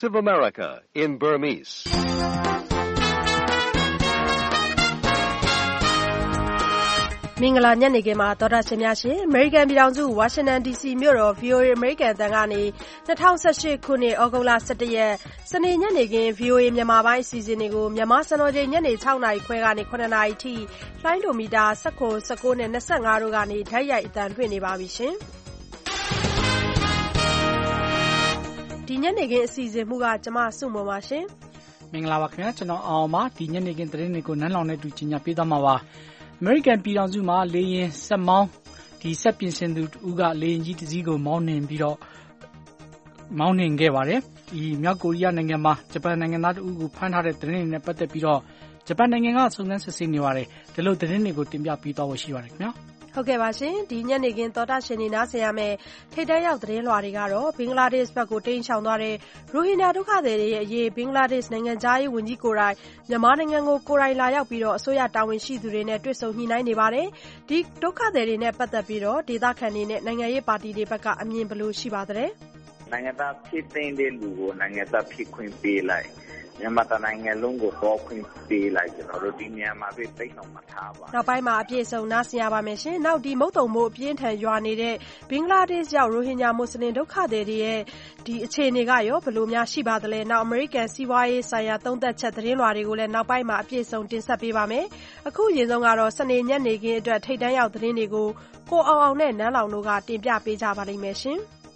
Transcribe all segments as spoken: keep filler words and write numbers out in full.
of America in Burmese. မင်္ဂလာညနေခင်းမှာတော်တာရှင်များရှင်အမေရိကန်ပြည်ထောင်စုဝါရှင်တန် ဒီ စီ မြို့တော် ဗီ အို အေ အမေရိကန်အသံကနေ၂၀၁၈ခုနှစ်ဩဂုတ်လ၁၁ရက်စနေညနေခင်း ဗီ အို အေ မြန်မာပိုင်းအစီအစဉ်တွေကိုမြန်မာစံတော်ချိန်ညနေ၆နာရီခွဲကနေ၇နာရီထိလှိုင်းဒိုမီတာ၁၇ ၁၉နဲ့၂၅တို့ကနေဓာတ်ရိုက်အသံလွှင့်နေပါပြီရှင်ဒီညနေခင်းအစီအစဉ်မှုကကျမစုမပါရှင်မင်္ဂလာပါခင်ဗျာကျွန်တော်အောင်ပါဒီညနေခင်းသတင်းတွေကိုနန်းလောင်နဲ့တူကြီးညာပေးသွားမှာပါအမေရိကန်ပြည်ထောင်စုမှာလေယာဉ်ဆက်မောင်းဒီဆက်ပြင်ဆင်သူဦးကလေယာဉ်ကြီးတစ်စီးကိုမောင်းနှင်ပြီးတော့မောင်းနှင်ခဲ့ပါတယ်ဒီမြောက်ကိုရီးယားနိုင်ငံမှာဂျပန်နိုင်ငံသားတဦးကိုဖမ်းထားတဲ့သတင်းတွေနဲ့ပတ်သက်ပြီးတော့ဂျပန်နိုင်ငံကစုံစမ်းစစ်ဆေးနေပါတယ်ဒီလိုသတင်းတွေကိုတင်ပြပေးသွားဖို့ရှိပါတယ်ခင်ဗျာဟုတ်ကဲ့ပါရှင်ဒီညနေခင်းသောတာရှင်နေနားဆင်ရမယ်ထိတ်တန့်ရောက်သတင်းလွှာတွေကတော့ဘင်္ဂလားဒေ့ရှ်ဘက်ကိုတိမ်းရှောင်သွားတဲ့ရိုဟင်ဂျာဒုက္ခသည်တွေရဲ့အရေးဘင်္ဂလားဒေ့ရှ်နိုင်ငံသားရေးဝန်ကြီးကိုယ်တိုင်မြန်မာနိုင်ငံကိုကိုယ်တိုင်လာရောက်ပြီးတော့အစိုးရတာဝန်ရှိသူတွေနဲ့တွေ့ဆုံညှိနှိုင်းနေပါတယ်ဒီဒုက္ခသည်တွေနဲ့ပတ်သက်ပြီးတော့ဒေသခံတွေနဲ့နိုင်ငံရေးပါတီတွေဘက်ကအမြင်ဘယ်လိုရှိပါသလဲနိုင်ငံသားဖြစ်တဲ့လူကိုနိုင်ငံသားဖြစ်ခွင့်ပေးလိုက်မြန်မာနိုင်ငံလုံးကိုပေါ်ခွင့်ပေးလိုက်ကျွန်တော်တို့ဒီမြန်မာပြည်တိတ်အောင်မထားပါနောက်ပိုင်းမှာအပြည့်စုံနားဆင်ရပါမယ်ရှင်နောက်ဒီမုတ်တုံမို့အပြင်းထန်ရွာနေတဲ့ဘင်္ဂလားဒေ့ရှ်ရောက်ရိုဟင်ဂျာမွတ်စလင်ဒုက္ခသည်တွေရဲ့ဒီအခြေအနေကရောဘယ်လိုများရှိပါသလဲနောက်အမေရိကန်စီးပွားရေးဆိုင်ရာသုံးသပ်ချက်သတင်းလွှာတွေကိုလည်းနောက်ပိုင်းမှာအပြည့်စုံတင်ဆက်ပေးပါမယ်အခုအရင်ဆုံးကတော့စနေညနေခင်းအတွက်ထိတ်တန့်ရောက်သတင်းတွေကိုကိုအောင်အောင်နဲ့နန်းလောင်တို့ကတင်ပြပေးကြပါလိမ့်မယ်ရှင်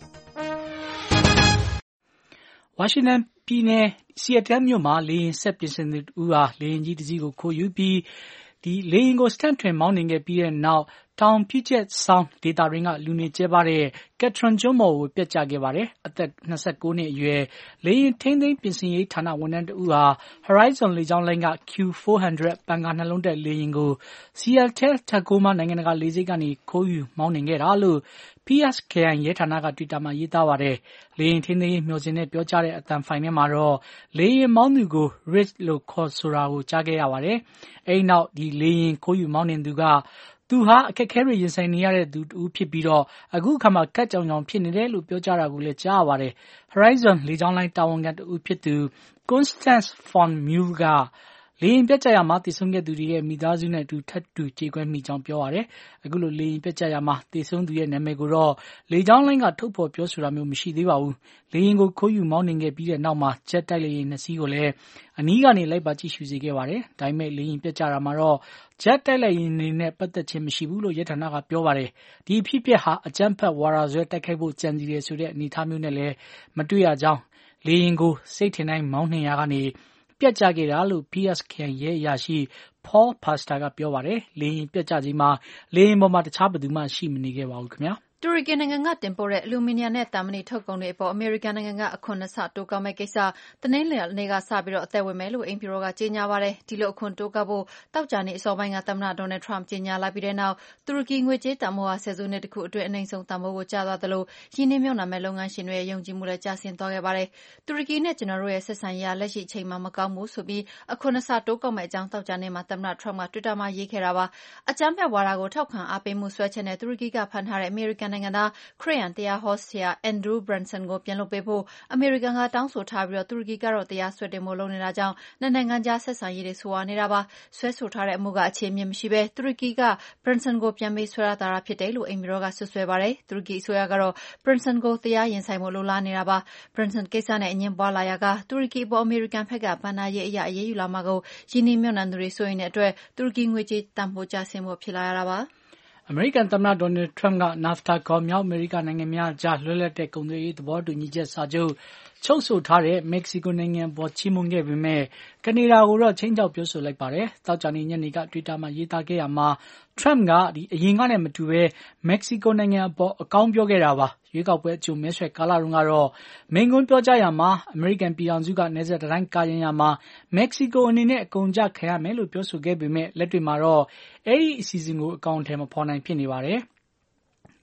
ဝါရှင်တန်ပြည်နယ်စီယက်တန်မြို့မှာလေယာဉ်ဆက်ပြင်ဆင်သူဦးဟာလေယာဉ်ကြီးတစ်စီးကိုခိုးယူပြီးဒီလေယာဉ်ကိုစတန့်ထွင်မောင်းနှင်ခဲ့ပြီးတဲ့နောက်တောင်ပြည့်ကျက်ဆောင်ဒေတာရင်းကလူနေကျဲပါတဲ့ကက်ထရွန်ကျွန်းပေါ်ကိုပြက်ကျခဲ့ပါတယ်အသက်၂၉နှစ်အရွယ်လေယာဉ်ထိန်းသိမ်းပြင်ဆင်ရေးဌာနဝန်ထမ်းတဦးဟာ Horizon လေကြောင်းလိုင်းက Q ၄၀၀ ပန်ကာနှလုံးတက်လေယာဉ်ကို Seattle Tacoma နိုင်ငံတကာလေဆိပ်ကနေခိုးယူမောင်းနှင်ခဲ့တာလို့ Pierce ခရိုင်ရဲဌာနက Twitter မှာရေးသားပါတယ်။လေယာဉ်ထိန်းသိမ်းရေးမျှော်စင်နဲ့ပြောကြားတဲ့အသံဖိုင်ထဲမှာတော့လေယာဉ်မောင်းသူကို Rich လို့ခေါ်ဆိုတာကိုကြားခဲ့ရပါတယ်။အဲဒီနောက်ဒီလေယာဉ်ခိုးယူမောင်းနှင်သူကသူဟာအခက်အခဲတွေရင်ဆိုင်နေရတဲ့သူတူဖြစ်ပြီးတော့အခုအခါမှာကတ်ကြောင်ကြောင်ဖြစ်နေတယ်လို့ပြောကြားတာကိုလည်းကြားရပါတယ်။ Horizon လေကြောင်းလိုင်းတာဝန်ခံတူဖြစ်သူ Constance von Muehl ကလေယာဉ်ပြတ်ကျရမှာတည်ဆုံခဲ့သူတွေရဲ့မိသားစုနဲ့အတူထပ်တူကြေကွဲမိကြောင်းပြောပါတယ်။အခုလိုလေယာဉ်ပြတ်ကျရမှာတည်ဆုံသူရဲ့နာမည်ကိုတော့လေကြောင်းလိုင်းကထုတ်ဖော်ပြောဆိုတာမျိုးမရှိသေးပါဘူး။လေယာဉ်ကိုခိုးယူမောင်းနှင်ခဲ့ပြီးတဲ့နောက်မှာဂျက်တိုက်လေယာဉ်နှစ်စီးကိုလည်းအနီးကနေလိုက်ပါကြည့်ရှုစေခဲ့ပါတယ်။ဒါပေမဲ့လေယာဉ်ပြတ်ကျတာမှာတော့ဂျက်တိုက်လေယာဉ်တွေနဲ့ပတ်သက်ခြင်းမရှိဘူးလို့ရဲဌာနကပြောပါတယ်။ဒီအဖြစ်အပျက်ဟာအကြမ်းဖက်ဝါဒစွဲတိုက်ခိုက်ဖို့ကြံစည်တယ်ဆိုတဲ့အနေအထားမျိုးနဲ့လည်းမတွေ့ရကြောင်းလေယာဉ်ကိုစိတ်ထင်တိုင်းမောင်းနှင်ရာကနေပြတ်ကျခဲ့တာလို့ Pierce ခရိုင်ရဲအရာရှိ Paul Pastor ကပြောပါတယ်။လေယာဉ်ပြတ်ကျချိန်မှာလေယာဉ်ပေါ်မှာတခြားဘယ်သူမှရှိမနေခဲ့ပါဘူးခင်ဗျာ။တူရကီနိုင်ငံကတင်ပို့တဲ့အလူမီနီယံနဲ့သံမဏိထုတ်ကုန်တွေအပေါ်အမေရိကန်နိုင်ငံကအခွန်နှစ်ဆတိုးကောက်မဲ့ကိစ္စတနင်္လာနေ့ကစပြီးအသက်ဝင်မယ်လို့အိမ်ဖြူတော်ကကြေညာပါတယ်။ဒီလိုအခွန်တိုးကောက်ဖို့သောကြာနေ့အစောပိုင်းကသမ္မတ Donald Trump ကြေညာလိုက်ပြီးတဲ့နောက်တူရကီငွေကြေးတန်ဖိုးဟာဆယ်စုနှစ်တခုအတွင်းအနိမ့်ဆုံးတန်ဖိုးကိုကျသွားသလိုရင်းနှီးမြှုပ်နှံမဲ့လုပ်ငန်းရှင်တွေရဲ့ယုံကြည်မှုလည်းကျဆင်းသွားခဲ့ပါတယ်။တူရကီနဲ့ကျနော်တို့ရဲ့ဆက်ဆံရေးလက်ရှိအချိန်မှာမကောင်းဘူးဆိုပြီးအခွန်နှစ်ဆတိုးကောက်မဲ့အကြောင်းသောကြာနေ့မှာသမ္မတ Trump က Twitter မှာရေးခဲ့တာပါ။အကြမ်းဖက်ဝါဒကိုထောက်ခံအားပေးမှုစွဲချက်နဲ့တူရကီကဖမ်းထားတဲ့အမေရိကန်နိုင်ငံသားခရစ်ယာန်တရားဟောဆရာ Andrew Brunson ကိုပြန်လွှတ်ပေးဖို့အမေရိကန်ကတောင်းဆိုထားပြီးတူရကီကတော့တရားစွဲတင်ဖို့လုပ်နေတာကြောင့်နှစ်နိုင်ငံကြားဆက်ဆံရေးတွေဆိုးဝါးနေတာပါ။စွဲဆိုထားတဲ့အမှုကအခြေအမြစ်မရှိဘဲတူရကီက Brunson ကိုပြန်ပေးဆွဲထားတာဖြစ်တယ်လို့အိမ်ဖြူတော်ကစွပ်စွဲပါတယ်။တူရကီအစိုးရကတော့ Brunson ကိုတရားရင်ဆိုင်ဖို့လိုလားနေတာပါ။ Brunson ကိစ္စနဲ့အငြင်းပွားလာရာကတူရကီအပေါ်အမေရိကန်ဘက်ကဘဏ္ဍာရေးအရအရေးယူလာမှာကိုရင်းနှီးမြှုပ်နှံသူတွေစိုးရိမ်တဲ့အတွက်တူရကီငွေကြေးတန်ဖိုးကျဆင်းဖို့ဖြစ်လာရတာပါ။အမေရိကန်သမ္မတ Donald Trump က NAFTA ခေါ်မြောက်အမေရိကနိုင်ငံများအကြားလွတ်လပ်တဲ့ကုန်သွယ်ရေးသဘောတူညီချက်စာချုပ်ချုပ်ဆိုထားတဲ့မက္ကဆီကိုနိုင်ငံအပေါ်ချီးမွမ်းခဲ့ပေမဲ့ကနေဒါကိုတော့ခြိမ်းခြောက်ပြောဆိုလိုက်ပါတယ်။သောကြာနေ့ညနေက Twitter မှာရေးသားခဲ့ရမှာ Trump ကဒီအရင်ကနဲ့မတူဘဲမက္ကဆီကိုနိုင်ငံအပေါ်အကောင်းပြောခဲ့တာပါ။ရွေးကောက်ပွဲအကြိုမဲဆွယ်ကာလတုန်းကတော့မိန့်ခွန်းပြောကြားရာမှာအမေရိကန်ပြည်ထောင်စုကနယ်စပ်တိုင်းကာရံရာမှာမက္ကဆီကိုအနေနဲ့အကုန်အကျခံရမယ်လို့ပြောဆိုခဲ့ပေမဲ့လက်တွေ့မှာတော့အဲဒီအစီအစဉ်ကိုအကောင့်ထဲမဖော်နိုင်ဖြစ်နေပါတယ်။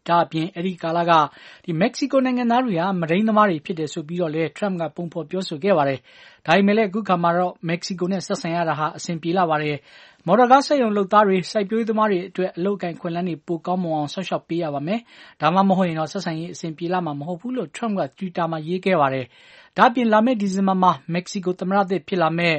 ဒါအပြင်အဲ့ဒီကာလကဒီမက္ကဆီကိုနိုင်ငံသားတွေဟာမရင်းသမားတွေဖြစ်တယ်ဆိုပြီးတော့လေ Trump ကပုံဖော်ပြောဆိုခဲ့ပါတယ်။ဒါပေမဲ့လည်းအခုခါမှာတော့မက္ကဆီကိုနဲ့ဆက်ဆံရတာဟာအဆင်ပြေလာပါတယ်။မော်တော်ကားစက်ရုံလုပ်သားတွေစိုက်ပျိုးသမားတွေအတွက်အလုပ်ကိုင်ခွင့်လန်းတွေပိုကောင်းမွန်အောင်ဆောက်ရှောက်ပေးရပါမယ်။ဒါမှမဟုတ်ရင်တော့ဆက်ဆံရေးအဆင်ပြေလာမှာမဟုတ်ဘူးလို့ Trump က Twitter မှာရေးခဲ့ပါတယ်။ဒါအပြင်လာမယ့်ဒီဇင်ဘာမှာမက္ကဆီကိုသမ္မတသစ်ဖြစ်လာမယ့်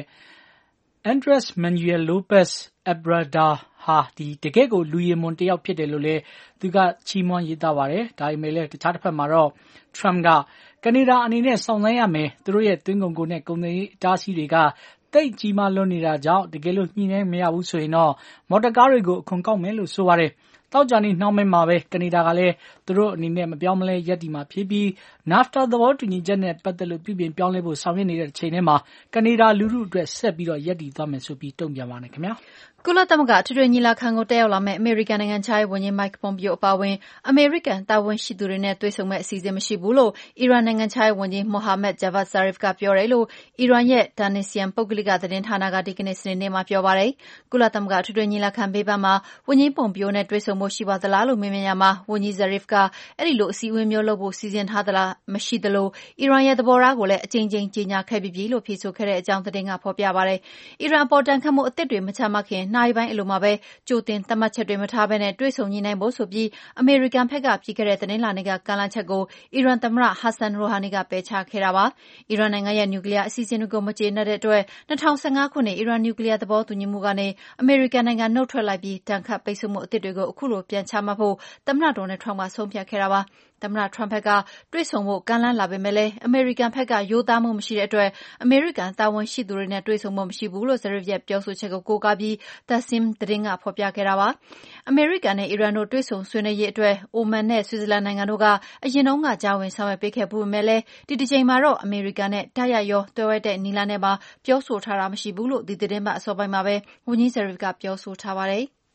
Andres Manuel Lopez Obrador ဟာဒီတကယ့်ကိုလူရည်မွန်တယောက်ဖြစ်တယ်လို့လည်းသူကချီးမွမ်းရေးသားပါတယ်။ဒါပေမဲ့လည်းတခြားတစ်ဖက်မှာတော့ Trump ကကနေဒါအနေနဲ့စောင့်ဆိုင်းရမယ်သူတို့ရဲ့သွင်းကုန်ကိုနဲ့ကုန်သွယ်ရေးအတားအဆီးတွေကတိတ်ကြီးမားလွန်းနေတာကြောင့်တကယ်လို့ညှိနှိုင်းမရဘူးဆိုရင်တော့မော်တော်ကားတွေကိုအခွန်ကောက်မယ်လို့ဆိုပါတယ်။တောက်ကြနေနှောင်းမဲမှာပဲကနေဒါကလည်းသူတို့အနေနဲ့မပြောင်းမလဲရက်တီမှာဖြစ်ပြီး NAFTA သဘောတူညီချက်နဲ့ပတ်သက်လို့ပြည်ပြင်ပြောင်းလဲဖို့ဆောင်ရွက်နေတဲ့ချိန်ထဲမှာကနေဒါလူထုအတွက်ဆက်ပြီးတော့ရက်တီသွားမယ်ဆိုပြီးတုံ့ပြန်ပါနဲ့ခင်ဗျာ။ကုလသမဂ္ဂအထွေထွေညီလာခံကိုတက်ရောက်လာမယ့်အမေရိကန်နိုင်ငံခြားရေးဝန်ကြီး Mike Pompeo အပါအဝင်အမေရိကန်တာဝန်ရှိသူတွေနဲ့တွေ့ဆုံမယ့်အစီအစဉ်မရှိဘူးလို့အီရန်နိုင်ငံခြားရေးဝန်ကြီး Mohammad Javad Zarif ကပြောတယ်လို့အီရန်ရဲ့ Danasian ပုဂ္ဂလိကသတင်းဌာနကဒီကနေ့စနေနေ့မှာပြောပါတယ်။ကုလသမဂ္ဂအထွေထွေညီလာခံဘေးပန်းမှာဝန်ကြီး Pompeo နဲ့တွေ့ဆုံဖို့ရှိပါသလားလို့မေးမြန်းရမှာဝန်ကြီး Zarif ကအဲ့ဒီလိုအစည်းအဝေးမျိုးလုပ်ဖို့စီစဉ်ထားသလားမရှိသလိုအီရန်ရဲ့သဘောထားကိုလည်းအကြိမ်ကြိမ်ကြေညာခဲ့ပြီးပြီလို့ဖြေဆိုခဲ့တဲ့အကြောင်းသတင်းကဖော်ပြပါတယ်။အီရန်အပေါ်တန်ခတ်မှုအသစ်တွေမချမှတ်ခင်နိုင်ပိုင်းအလိုမှာပဲကြိုတင်သတ်မှတ်ချက်တွေမထားဘဲနဲ့တွေ့ဆုံညှိနှိုင်းဖို့ဆိုပြီးအမေရိကန်ဘက်ကပြီးခဲ့တဲ့သတင်းလာနေကကမ်းလှမ်းချက်ကိုအီရန်သမ္မတ Hassan Rouhani ကပယ်ချခဲ့တာပါ။အီရန်နိုင်ငံရဲ့နျူကလ িয়ার အစီအစဉ်တွေကိုမကျေနပ်တဲ့အတွက်၂၀၁၅ခုနှစ်အီရန်နျူကလ িয়ার သဘောတူညီမှုကနေအမေရိကန်နိုင်ငံနှုတ်ထွက်လိုက်ပြီးတန်ခတ်ပိတ်ဆို့မှုအသစ်တွေကိုအခုလိုပြန်ချမှတ်ဖို့သမ္မတ Donald Trump ကဆုံးဖြတ်ခဲ့တာပါ။သမ္မတ Trump ဘက်ကတွေ့ဆုံဖို့ကမ်းလှမ်းလာပေမဲ့လည်းအမေရိကန်ဘက်ကရိုးသားမှုမရှိတဲ့အတွက်အမေရိကန်တာဝန်ရှိသူတွေနဲ့တွေ့ဆုံဖို့မရှိဘူးလို့ Zarif ရဲ့ပြောဆိုချက်ကိုကိုးကားပြီး Tasnim သတင်းကဖော်ပြခဲ့တာပါ။အမေရိကန်နဲ့အီရန်တို့တွေ့ဆုံဆွေးနွေးရေးအတွက်အိုမန်နဲ့ဆွစ်ဇာလန်နိုင်ငံတို့ကအရင်တုန်းကကြားဝင်ဆောင်ရွက်ပေးခဲ့ပေမဲ့လည်းဒီတစ်ချိန်မှာတော့အမေရိကန်နဲ့တိုက်ရိုက်ရောတွဲဝဲတဲ့နီလာနဲ့ပါပြောဆိုထားတာမရှိဘူးလို့ဒီသတင်းပတ်အစောပိုင်းမှာပဲဝန်ကြီး Zarif ကပြောဆိုထားပါတယ်။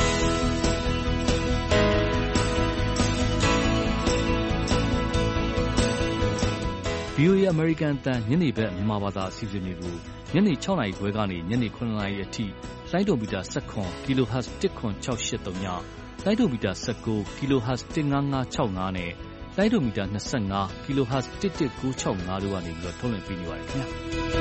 ဗီအိုအေ American အသံညနေဘက်မြန်မာဘာသာအစီအစဉ်တွေကိုညနေ၆နာရီခွဲကနေညနေ၇နာရီအထိလိုင်းဒိုမီတာ၁၇ kHz ၁၇၆၈၃ညလိုင်းဒိုမီတာ၁၉ kHz ၁၅၅၆၅နဲ့လိုင်းဒိုမီတာ၂၅ kHz ၁၁၉၆၅တို့ကနေပြီးတော့ထုတ်လွှင့်ပေးနေပါတယ်ခင်ဗျာ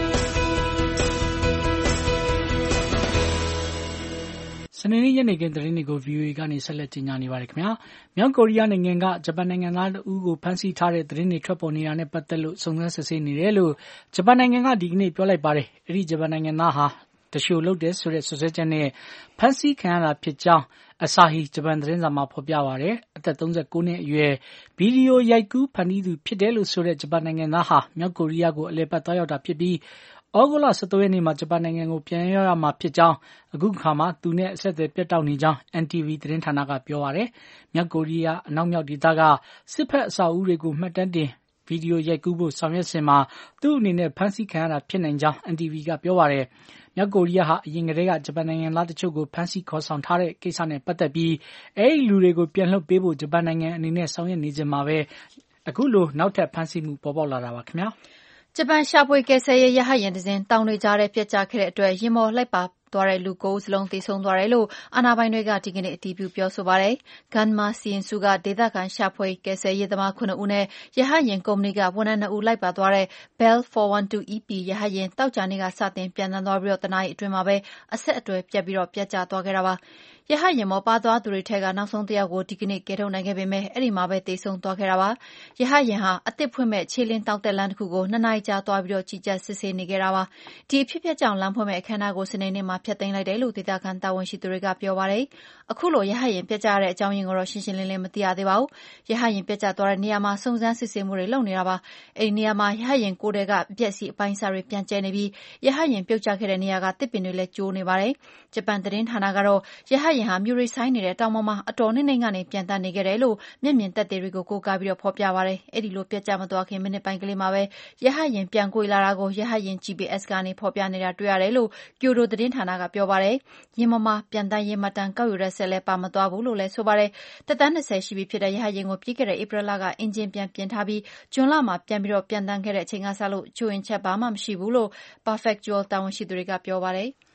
စနေနေ့ညနေခင်းသတင်းတွေကို ဗီအိုအေ ကနေဆက်လက်တင်ပြနေပါတယ်ခင်ဗျာ။မြောက်ကိုရီးယားနိုင်ငံကဂျပန်နိုင်ငံသားအဦးကိုဖမ်းဆီးထားတဲ့သတင်းတွေထွက်ပေါ်နေတာနဲ့ပတ်သက်လို့စုံစမ်းစစ်ဆေးနေတယ်လို့ဂျပန်နိုင်ငံကဒီကနေ့ပြောလိုက်ပါတယ်။အဲဒီဂျပန်နိုင်ငံသားဟာတရှို့လုပ်တယ်ဆိုတဲ့ဆွဆွဲချက်နဲ့ဖမ်းဆီးခံရတာဖြစ်ကြောင်းအစာဟီဂျပန်သတင်းစာမှာဖော်ပြပါတယ်။အသက်၃၉နှစ်အရွယ်ဗီဒီယိုရိုက်ကူးဖန်တီးသူဖြစ်တယ်လို့ဆိုတဲ့ဂျပန်နိုင်ငံသားဟာမြောက်ကိုရီးယားကိုအလဲပတ်သွားရောက်တာဖြစ်ပြီးဩဂုတ်လ၁၃ရက်နေ့မှာဂျပန်နိုင်ငံကိုပြန်ရောက်ရမှာဖြစ်ကြောင်းအခုခါမှာသူနဲ့အဆက်အသွယ်ပြတ်တောက်နေကြောင်း N T V သတင်းဌာနကပြောပါတယ်။မြောက်ကိုရီးယားအနောက်မြောက်ဒေသကစစ်ဖက်အဆောက်အဦတွေကိုမှတ်တမ်းတင်ဗီဒီယိုရိုက်ကူးဖို့ဆောင်ရွက်စဉ်မှာသူ့အနေနဲ့ဖမ်းဆီးခံရတာဖြစ်နိုင်ကြောင်း N T V ကပြောပါတယ်။မြောက်ကိုရီးယားဟာအရင်ကတည်းကဂျပန်နိုင်ငံသားတချို့ကိုဖမ်းဆီးခေါ်ဆောင်ထားတဲ့ကိစ္စနဲ့ပတ်သက်ပြီးအဲဒီလူတွေကိုပြန်လွှတ်ပေးဖို့ဂျပန်နိုင်ငံအနေနဲ့ဆောင်ရွက်နေကြမှာပဲအခုလိုနောက်ထပ်ဖမ်းဆီးမှုပေါ်ပေါက်လာတာပါခင်ဗျာ။ဂျပန်ရှာဖွေကယ်ဆယ်ရေးရဟတ်ယာဉ်တစ်စင်းတောင်တွေကြားထဲပျက်ကျခဲ့တဲ့အတွက်ယာဉ်ပေါ်လိုက်ပါသွားတဲ့လူ၉ဦးစလုံးသေဆုံးသွားတယ်လို့အာဏာပိုင်တွေကဒီကနေ့အတည်ပြုပြောဆိုပါတယ်။ Ganma စီရင်စုကဒေသခံရှာဖွေကယ်ဆယ်ရေးသမားခုနစ်ဦးနဲ့ရဟတ်ယာဉ်ကုမ္ပဏီကဝန်ထမ်းနှစ်ဦးလိုက်ပါသွားတဲ့ Bell ၄၁၂ E P ရဟတ်ယာဉ်သောကြာနေ့ကစတင်ပျံသန်းသွားပြီးတနာရီအတွင်းမှာပဲအဆက်အသွယ်ပြတ်ပြီးပျက်ကျသွားခဲ့တာပါ။ရဟတ်ယာဉ်ပေါ်ပါသွားသူတွေထဲကနောက်ဆုံးတစ်ယောက်ကိုဒီကနေ့ကယ်ထုတ်နိုင်ခဲ့ပေမဲ့အဲ့ဒီမှာပဲသေဆုံးသွားခဲ့တာပါ။ရဟတ်ယာဉ်ဟာအသစ်ဖွင့်မဲ့ခြေလင်းတောက်တက်လမ်းတစ်ခုကိုနှစ်နာရီကြာသွားပြီးကြီးကြပ်စစ်ဆေးနေခဲ့တာပါ။ဒီအဖြစ်အပျက်ကြောင့်လမ်းဖွင့်မဲ့အခမ်းအနားကိုစနေနေ့မှာဖျက်သိမ်းလိုက်တယ်လို့ဒေသခံတာဝန်ရှိသူတွေကပြောပါတယ်။အခုလိုရဟတ်ယာဉ်ပျက်ကျတဲ့အကြောင်းရင်းကိုတော့ရှင်းရှင်းလင်းလင်းမသိရသေးပါဘူး။ရဟတ်ယာဉ်ပျက်ကျသွားတဲ့နေရာမှာစုံစမ်းစစ်ဆေးမှုတွေလုပ်နေတာပါ။အဲဒီနေရာမှာရဟတ်ယာဉ်ကိုယ်ထဲကအပျက်စီးအပိုင်းအစတွေပြန်ကျဲနေပြီးရဟတ်ယာဉ်ပြုတ်ကျခဲ့တဲ့နေရာကတစ်ပင်တွေလည်းကျိုးနေပါတယ်။ဂျပန်သတင်းဌာနကတော့ရဟတ်ယာဉ်ဟာမြူရီဆိုင်နေတဲ့တောင်ပေါ်မှာအတော်နှိမ့်နှိမ့်ကနေပြန်တန်းနေခဲ့တယ်လို့မျက်မြင်သက်သေတွေကိုကိုးကားပြီးဖော်ပြပါတယ်။အဲဒီလိုပျက်ကျမသွားခင်မိနစ်ပိုင်းကလေးမှာပဲရဟတ်ယာဉ်ပြန်ကွေလာတာကိုရဟတ်ယာဉ် G P S ကနေဖော်ပြနေတာတွေ့ရတယ်လို့ကျိုဒိုသတင်းဌာနကပြောပါတယ်။ယာဉ်ပေါ်မှာပြန်တန်းရေးမှတ်တမ်းကောက်ယူတဲ့ဆက်လည်းပါမသွားဘူးလို့လည်းဆိုပါတယ်။သက်တမ်း၂၀ရှိပြီဖြစ်တဲ့ရဟတ်ယာဉ်ကိုပြီးခဲ့တဲ့ဧပြီလကအင်ဂျင်ပြန်ပြင်ထားပြီးဇွန်လမှာပြန်ပြီးပြန်တန်းခဲ့တဲ့အချိန်ကစလို့ချို့ယွင်းချက်ဘာမှမရှိဘူးလို့ Prefectural တာဝန်ရှိသူတွေကပြောပါတယ်။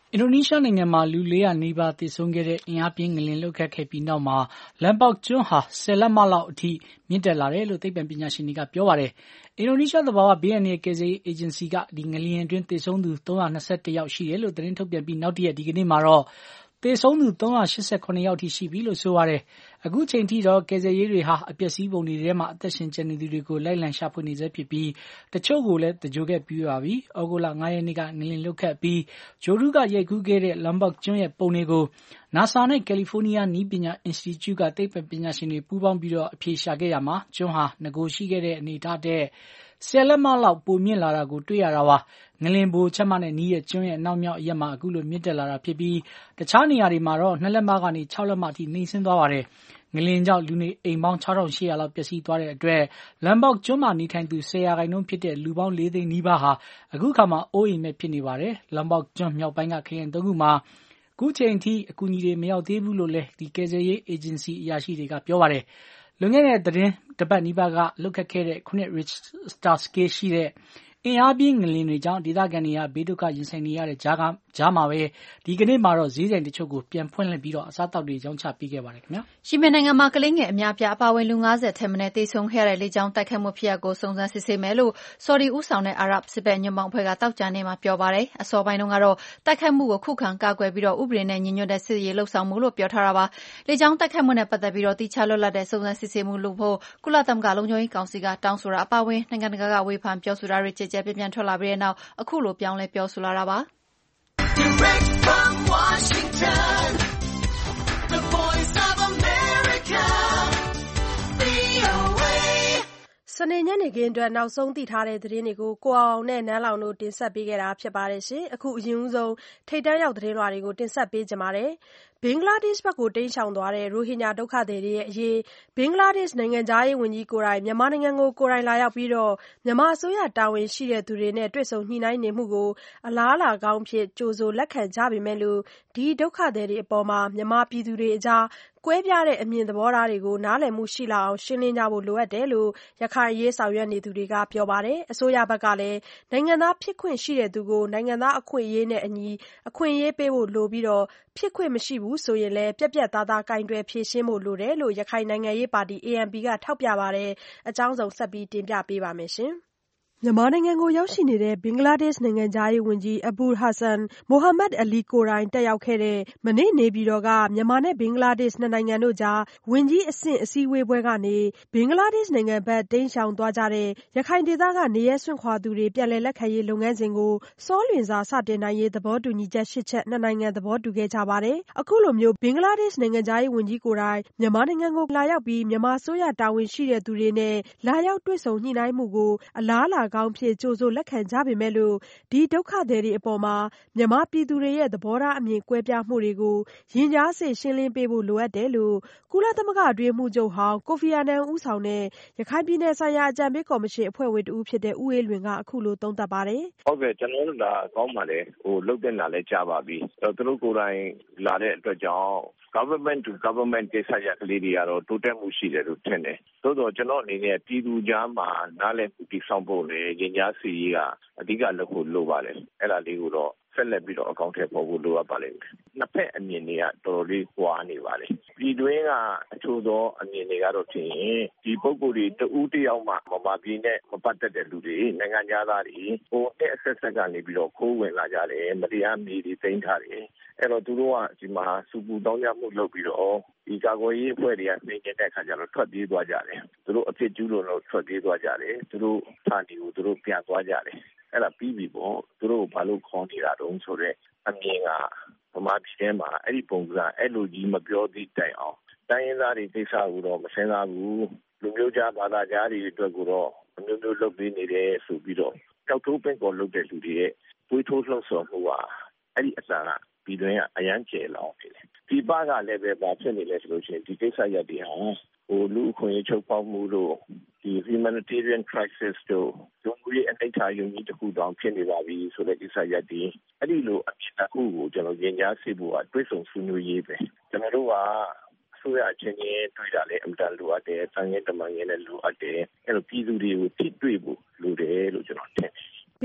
အင်ဒိုနီးရှားနိုင်ငံမှာလူလေးရာနီးပါးသေဆုံးခဲ့တဲ့အင်အားပြင်းငလျင်လှုပ်ခတ်ခဲ့ပြီးနောက်မှာလမ်ဘောက်ကျွန်းဟာဆယ်လက်မလောက်အထိမြင့်တက်လာတယ်လို့သိပ္ပံပညာရှင်တွေကပြောပါတယ်။အင်ဒိုနီးရှားသဘာဝဘေးအန္တရာယ်ကယ်ဆယ်ရေးအေဂျင်စီကဒီငလျင်အတွင်းသေဆုံးသူသုံးရာနှစ်ဆယ့်တစ်ယောက်ရှိတယ်လို့သတင်းထုတ်ပြန်ပြီးနောက်တရက်ဒီကနေ့မှာတော့သေဆုံးသူသုံးရာရှစ်ဆယ့်ခုနှစ်ယောက်ထိရှိပြီလို့ဆိုပါတယ်။အခုချိန်ထိတော့ကယ်ဆယ်ရေးတွေဟာအပျက်စီးပုံတွေထဲမှာအသက်ရှင်ကျန်နေသူတွေကိုလိုက်လံရှာဖွေနေဆဲဖြစ်ပြီးတချို့ကိုလည်းတကြိုခဲ့ပြီးပါပြီ။ဩဂုတ်လငါးရက်နေ့ကငလျင်လှုပ်ခတ်ပြီးဂျိုဒူးကရိုက်ကူးခဲ့တဲ့လမ်ဘောက်ကျွန်းရဲ့ပုံတွေကို NASA နဲ့ကယ်လီဖိုးနီးယားနည်းပညာအင်စတီကျုကသိပ္ပံပညာရှင်တွေပူးပေါင်းပြီးတော့အဖြေရှာခဲ့ရမှာကျွန်းဟာငကိုရှိခဲ့တဲ့အနေအထားတဲ့ဆယ်လက်မလောက်ပိုမြင့်လာတာကိုတွေ့ရတာပါငလင်ဘိုချက်မနဲ့နီးရဲ့ကျွန်းရဲ့နောက်မြောက်အရက်မှာအခုလိုမြင့်တက်လာတာဖြစ်ပြီးတခြားနေရာတွေမှာတော့နှစ်လက်မကနေခြောက်လက်မအထိနှိမ့်ဆင်းသွားပါတယ်ငလင်ကြောင့်လူနေအိမ်ပေါင်းခြောက်ထောင်ရှစ်ရာလောက်ပျက်စီးသွားတဲ့အတွက်လမ်ဘောက်ကျွန်းမှာနေထိုင်သူဆယ်ရာခိုင်နှုန်းဖြစ်တဲ့လူပေါင်းလေးသိန်းနီးပါးဟာအခုခါမှာအိုးအိမ်မဲ့ဖြစ်နေပါတယ်လမ်ဘောက်ကျွန်းမြောက်ပိုင်းကခရိုင်သုံးခုမှာအခုချိန်ထိအကူအညီတွေမရောက်သေးဘူးလို့လည်းဒီကယ်ဆယ်ရေးအေဂျင်စီအရာရှိတွေကပြောပါတယ်လွန်ခဲ့တဲ့သတင်းတပတ်နီးပါးကလှုပ်ခတ်ခဲ့တဲ့ခုနှစ် Richter scale ရှိတဲ့အင်အားပြင်းငလျင်တွေကြောင့်ဒေသခံတွေကဘေးဒုက္ခရင်ဆိုင်နေရတဲ့ကြားကကြားမှာပဲဒီကနေ့မှာတော့ဈေးဆိုင်တချို့ကိုပြန်ဖွင့်လှစ်ပြီးတော့အစားအသောက်တွေရောင်းချပေးခဲ့ပါတယ်ခင်ဗျာ။ယီမင်နိုင်ငံမှာကလေးငယ်အများပြားအပါအဝင်လူငါးဆယ်ထက်မနည်းသေဆုံးခဲ့တဲ့လေကြောင်းတိုက်ခိုက်မှုဖြစ်ရပ်ကိုစုံစမ်းစစ်ဆေးမယ်လို့ဆော်ဒီဦးဆောင်တဲ့အာရပ်စစ်ဘက်ညွန့်ပေါင်းအဖွဲ့ကတောက်ကြနေမှာပြောပါတယ်။အစောပိုင်းတုန်းကတော့တိုက်ခိုက်မှုကိုခုခံကာကွယ်ပြီးတော့ဥပဒေနဲ့ညီညွတ်တဲ့စစ်ရေးလှုပ်ဆောင်မှုလို့ပြောထားတာပါ။လေကြောင်းတိုက်ခိုက်မှုနဲ့ပတ်သက်ပြီးတော့တိကျလွတ်လပ်တဲ့စုံစမ်းစစ်ဆေးမှုလုပ်ဖို့ကုလသမဂ္ဂလုံခြုံရေးကောင်စီကတောင်းဆိုတာအပါအဝင်နိုင်ငံတကာကဝေဖန်ပြောဆိုတာတွေကြဲကြဲပြန့်ပြန့်ထွက်လာပြီးတဲ့နောက်အခုလိုပြောင်းလဲပြောဆိုလာတာပါ။ Direct from Washington, the voice of America, V O A စနေညနေခင်းအတွက်နောက်ဆုံးသိထားတဲ့သတင်းတွေကိုကိုအောင်နဲ့နန်းလောင်တို့တင်ဆက်ပေးခဲ့တာဖြစ်ပါတယ်ရှင်။အခုအရင်ဦးဆုံးထိတ်တန့်ရောက်သတင်းလွှာတွေကိုတင်ဆက်ပေးကြပါမယ်။ဘင်္ဂလားဒေ့ရှ်ဘက်ကိုတိမ်းရှောင်သွားတဲ့ရိုဟင်ဂျာဒုက္ခသည်တွေရဲ့အရေးဘင်္ဂလားဒေ့ရှ်နိုင်ငံသားရေးဝန်ကြီးကိုယ်တိုင်မြန်မာနိုင်ငံကိုကိုယ်တိုင်လာရောက်ပြီးတော့မြန်မာအစိုးရတာဝန်ရှိတဲ့သူတွေနဲ့တွေ့ဆုံညှိနှိုင်းနေမှုကိုအလားအလာကောင်းဖြစ်ကြိုဆိုလက်ခံကြပေမဲ့လို့ဒီဒုက္ခသည်တွေအပေါ်မှာမြန်မာပြည်သူတွေအကြားကွဲပြားတဲ့အမြင်သဘောထားတွေကိုနားလည်မှုရှိလာအောင်ရှင်းလင်းကြဖို့လိုအပ်တယ်လို့ရခိုင်အရေးဆောင်ရွက်နေသူတွေကပြောပါတယ်။အစိုးရဘက်ကလည်းနိုင်ငံသားဖြစ်ခွင့်ရှိတဲ့သူကိုနိုင်ငံသားအခွင့်အရေးနဲ့အညီအခွင့်အရေးပေးဖို့လိုပြီးတော့ဖြစ်ခွင့်မရှိဘူးဆိုရင်လည်းပြတ်ပြတ်သားသားကင်တွယ်ဖြေရှင်းဖို့လိုတယ်လို့ရခိုင်နိုင်ငံရေးပါတီ A N P ကထောက်ပြပါတယ်။အကြောင်းစုံဆက်ပြီးတင်ပြပေးပါမယ်ရှင်။မြန်မာနိုင်ငံကိုရောက်ရှိနေတဲ့ဘင်္ဂလားဒေ့ရှ်နိုင်ငံသားရေးဝန်ကြီးအဘူလ်ဟာဆန်မိုဟာမက်အလီကိုယ်တိုင်တက်ရောက်ခဲ့တဲ့မနေ့နေပြည်တော်ကမြန်မာနဲ့ဘင်္ဂလားဒေ့ရှ်နှစ်နိုင်ငံတို့ကြားဝန်ကြီးအဆင့်အစည်းအဝေးပွဲကနေဘင်္ဂလားဒေ့ရှ်နိုင်ငံဘက်တိမ်းရှောင်သွားကြတဲ့ရခိုင်ဒေသကနေရပ်စွန့်ခွာသူတွေပြန်လည်လက်ခံရေးလုပ်ငန်းစဉ်ကိုစောလွင်စွာစတင်နိုင်ရေးသဘောတူညီချက်ရှစ်ချက်နှစ်နိုင်ငံသဘောတူခဲ့ကြပါတယ်။အခုလိုမျိုးဘင်္ဂလားဒေ့ရှ်နိုင်ငံသားရေးဝန်ကြီးကိုယ်တိုင်မြန်မာနိုင်ငံကိုလာရောက်ပြီးမြန်မာအစိုးရတာဝန်ရှိတဲ့သူတွေနဲ့လာရောက်တွေ့ဆုံညှိနှိုင်းမှုကိုအလားအလာကောင်းဖြစ်ကြိုဆိုလက်ခံကြပေမဲ့လို့ဒီဒုက္ခသည်တွေအပေါ်မှာမြန်မာပြည်သူတွေရဲ့သဘောထားအမြင်ကွဲပြားမှုတွေကိုရင်ကြားစေ့ရှင်းလင်းပေးဖို့လိုအပ်တယ်လို့ကုလသမဂ္ဂအတွင်းမှုချုပ်ဟောင်းကိုဖီအာနန်ဦးဆောင်တဲ့ရခိုင်ပြည်နယ်ဆိုင်ရာအကြံပေးကော်မရှင်အဖွဲ့ဝင်တဦးဖြစ်တဲ့ဦးအေးလွင်ကအခုလိုသုံးသပ်ပါတယ်။ဟုတ်ကဲ့ကျွန်တော်တို့ကကောင်းပါလေဟိုလုတ်တဲ့လာလဲကြားပါပြီ။သူတို့ကိုယ်တိုင်လာတဲ့အတွက်ကြောင့် government to government ကိစ္စရပ်ကလေးတွေကတော့တိုးတက်မှုရှိတယ်လို့ထင်တယ်။သို့တော့ကျွန်တော်အနေနဲ့ပြည်သူကြားမှာနားလည်မှုတည်ဆောက်ဖို့လေရင်ကြားစီရေးကအဓိကလုပ်ဖို့လိုပါလေ။အဲ့ဒါလေးကိုတော့ဆက်လက်ပြီးတော့အကောင့်ထဲပေါ်ဖို့လိုအပ်ပါလိမ့်မယ်။နှစ်ဖက်အမြင်တွေကတော်တော်လေးကွာနေပါလေ။ပြည်တွင်းကအချို့သောအမြင်တွေကတော့ထင်ရင်ဒီပုဂ္ဂိုလ်တွေတဦးတယောက်မှမမပြည်နဲ့မပတ်သက်တဲ့လူတွေနိုင်ငံသားတွေဟိုအဆက်ဆက်ကနေပြီးတော့ခိုးဝင်လာကြတယ်မတရားမြေတွေသိမ်းထားတယ်။အဲ့တော့သူတို့ကဒီမှာစူပူတောင်းကြမှုလုပ်ပြီးတော့ဒီကာကွယ်ရေးအဖွဲ့တွေကနှိမ့်နေတဲ့အခါကျတော့ထွက်ပြေးသွားကြတယ်။သူတို့အဖြစ်ကျူးလွန်လို့ထွက်ပြေးသွားကြတယ်။သူတို့ဌာနေကိုသူတို့ပြန်သွားကြတယ်။အဲ့ဒါပြီးပြီပေါ့သူတို့ဘာလို့ခေါ်နေတာတုံးဆိုတော့အမြင်ကဗမာပြည်ထဲမှာအဲ့ဒီပုံစံအဲ့လိုကြီးမပြောသည့်တိုင်အောင်တိုင်းရင်းသားတွေကိစ္စကိုတော့မစင်စားဘူးလူမျိုးခြားဘာသာခြားတွေအတွက်ကိုတော့အမျိုးမျိုးလုပ်ပေးနေတယ်ဆိုပြီးတော့ကြောက်ထိုးပင့်ကော်လုပ်တဲ့လူတွေရဲ့တွေးထိုးလှုပ်ဆော်မှုကအဲ့ဒီအစကပြည်တွင်းကအရန်ကျယ်လောင်နေတယ်ဒီပကလည်းပဲဘာဖြစ်နေလဲဆိုလို့ရှိရင်ဒီကိစ္စရပ်တွေဟာဟိုလူအခွင့်အရေးချုပ်ပေါက်မှုလို့ဒီ humanitarian crisis တို့လူမှုရေးအနိဋ္ဌာရုံကြီးတစ်ခုတောင်ဖြစ်နေပါပြီဆိုတဲ့ကိစ္စရပ်တွေအဲ့ဒီလိုအဖြစ်တစ်ခုကိုကျွန်တော်ရင်ကြားစေဖို့ကတွဲဆုံဆွေးနွေးရေးပဲကျွန်တော်တို့ကအစိုးရအချင်းချင်းတွေ့တာလေအမှန်တန်လိုအပ်တယ်တန်ငယ်တမန်ငယ်နဲ့လိုအပ်တယ်အဲ့လိုပြည်သူတွေကိုထိတွေ့ဖို့လိုတယ်လို့ကျွန်တော်ထင်တယ်ဘ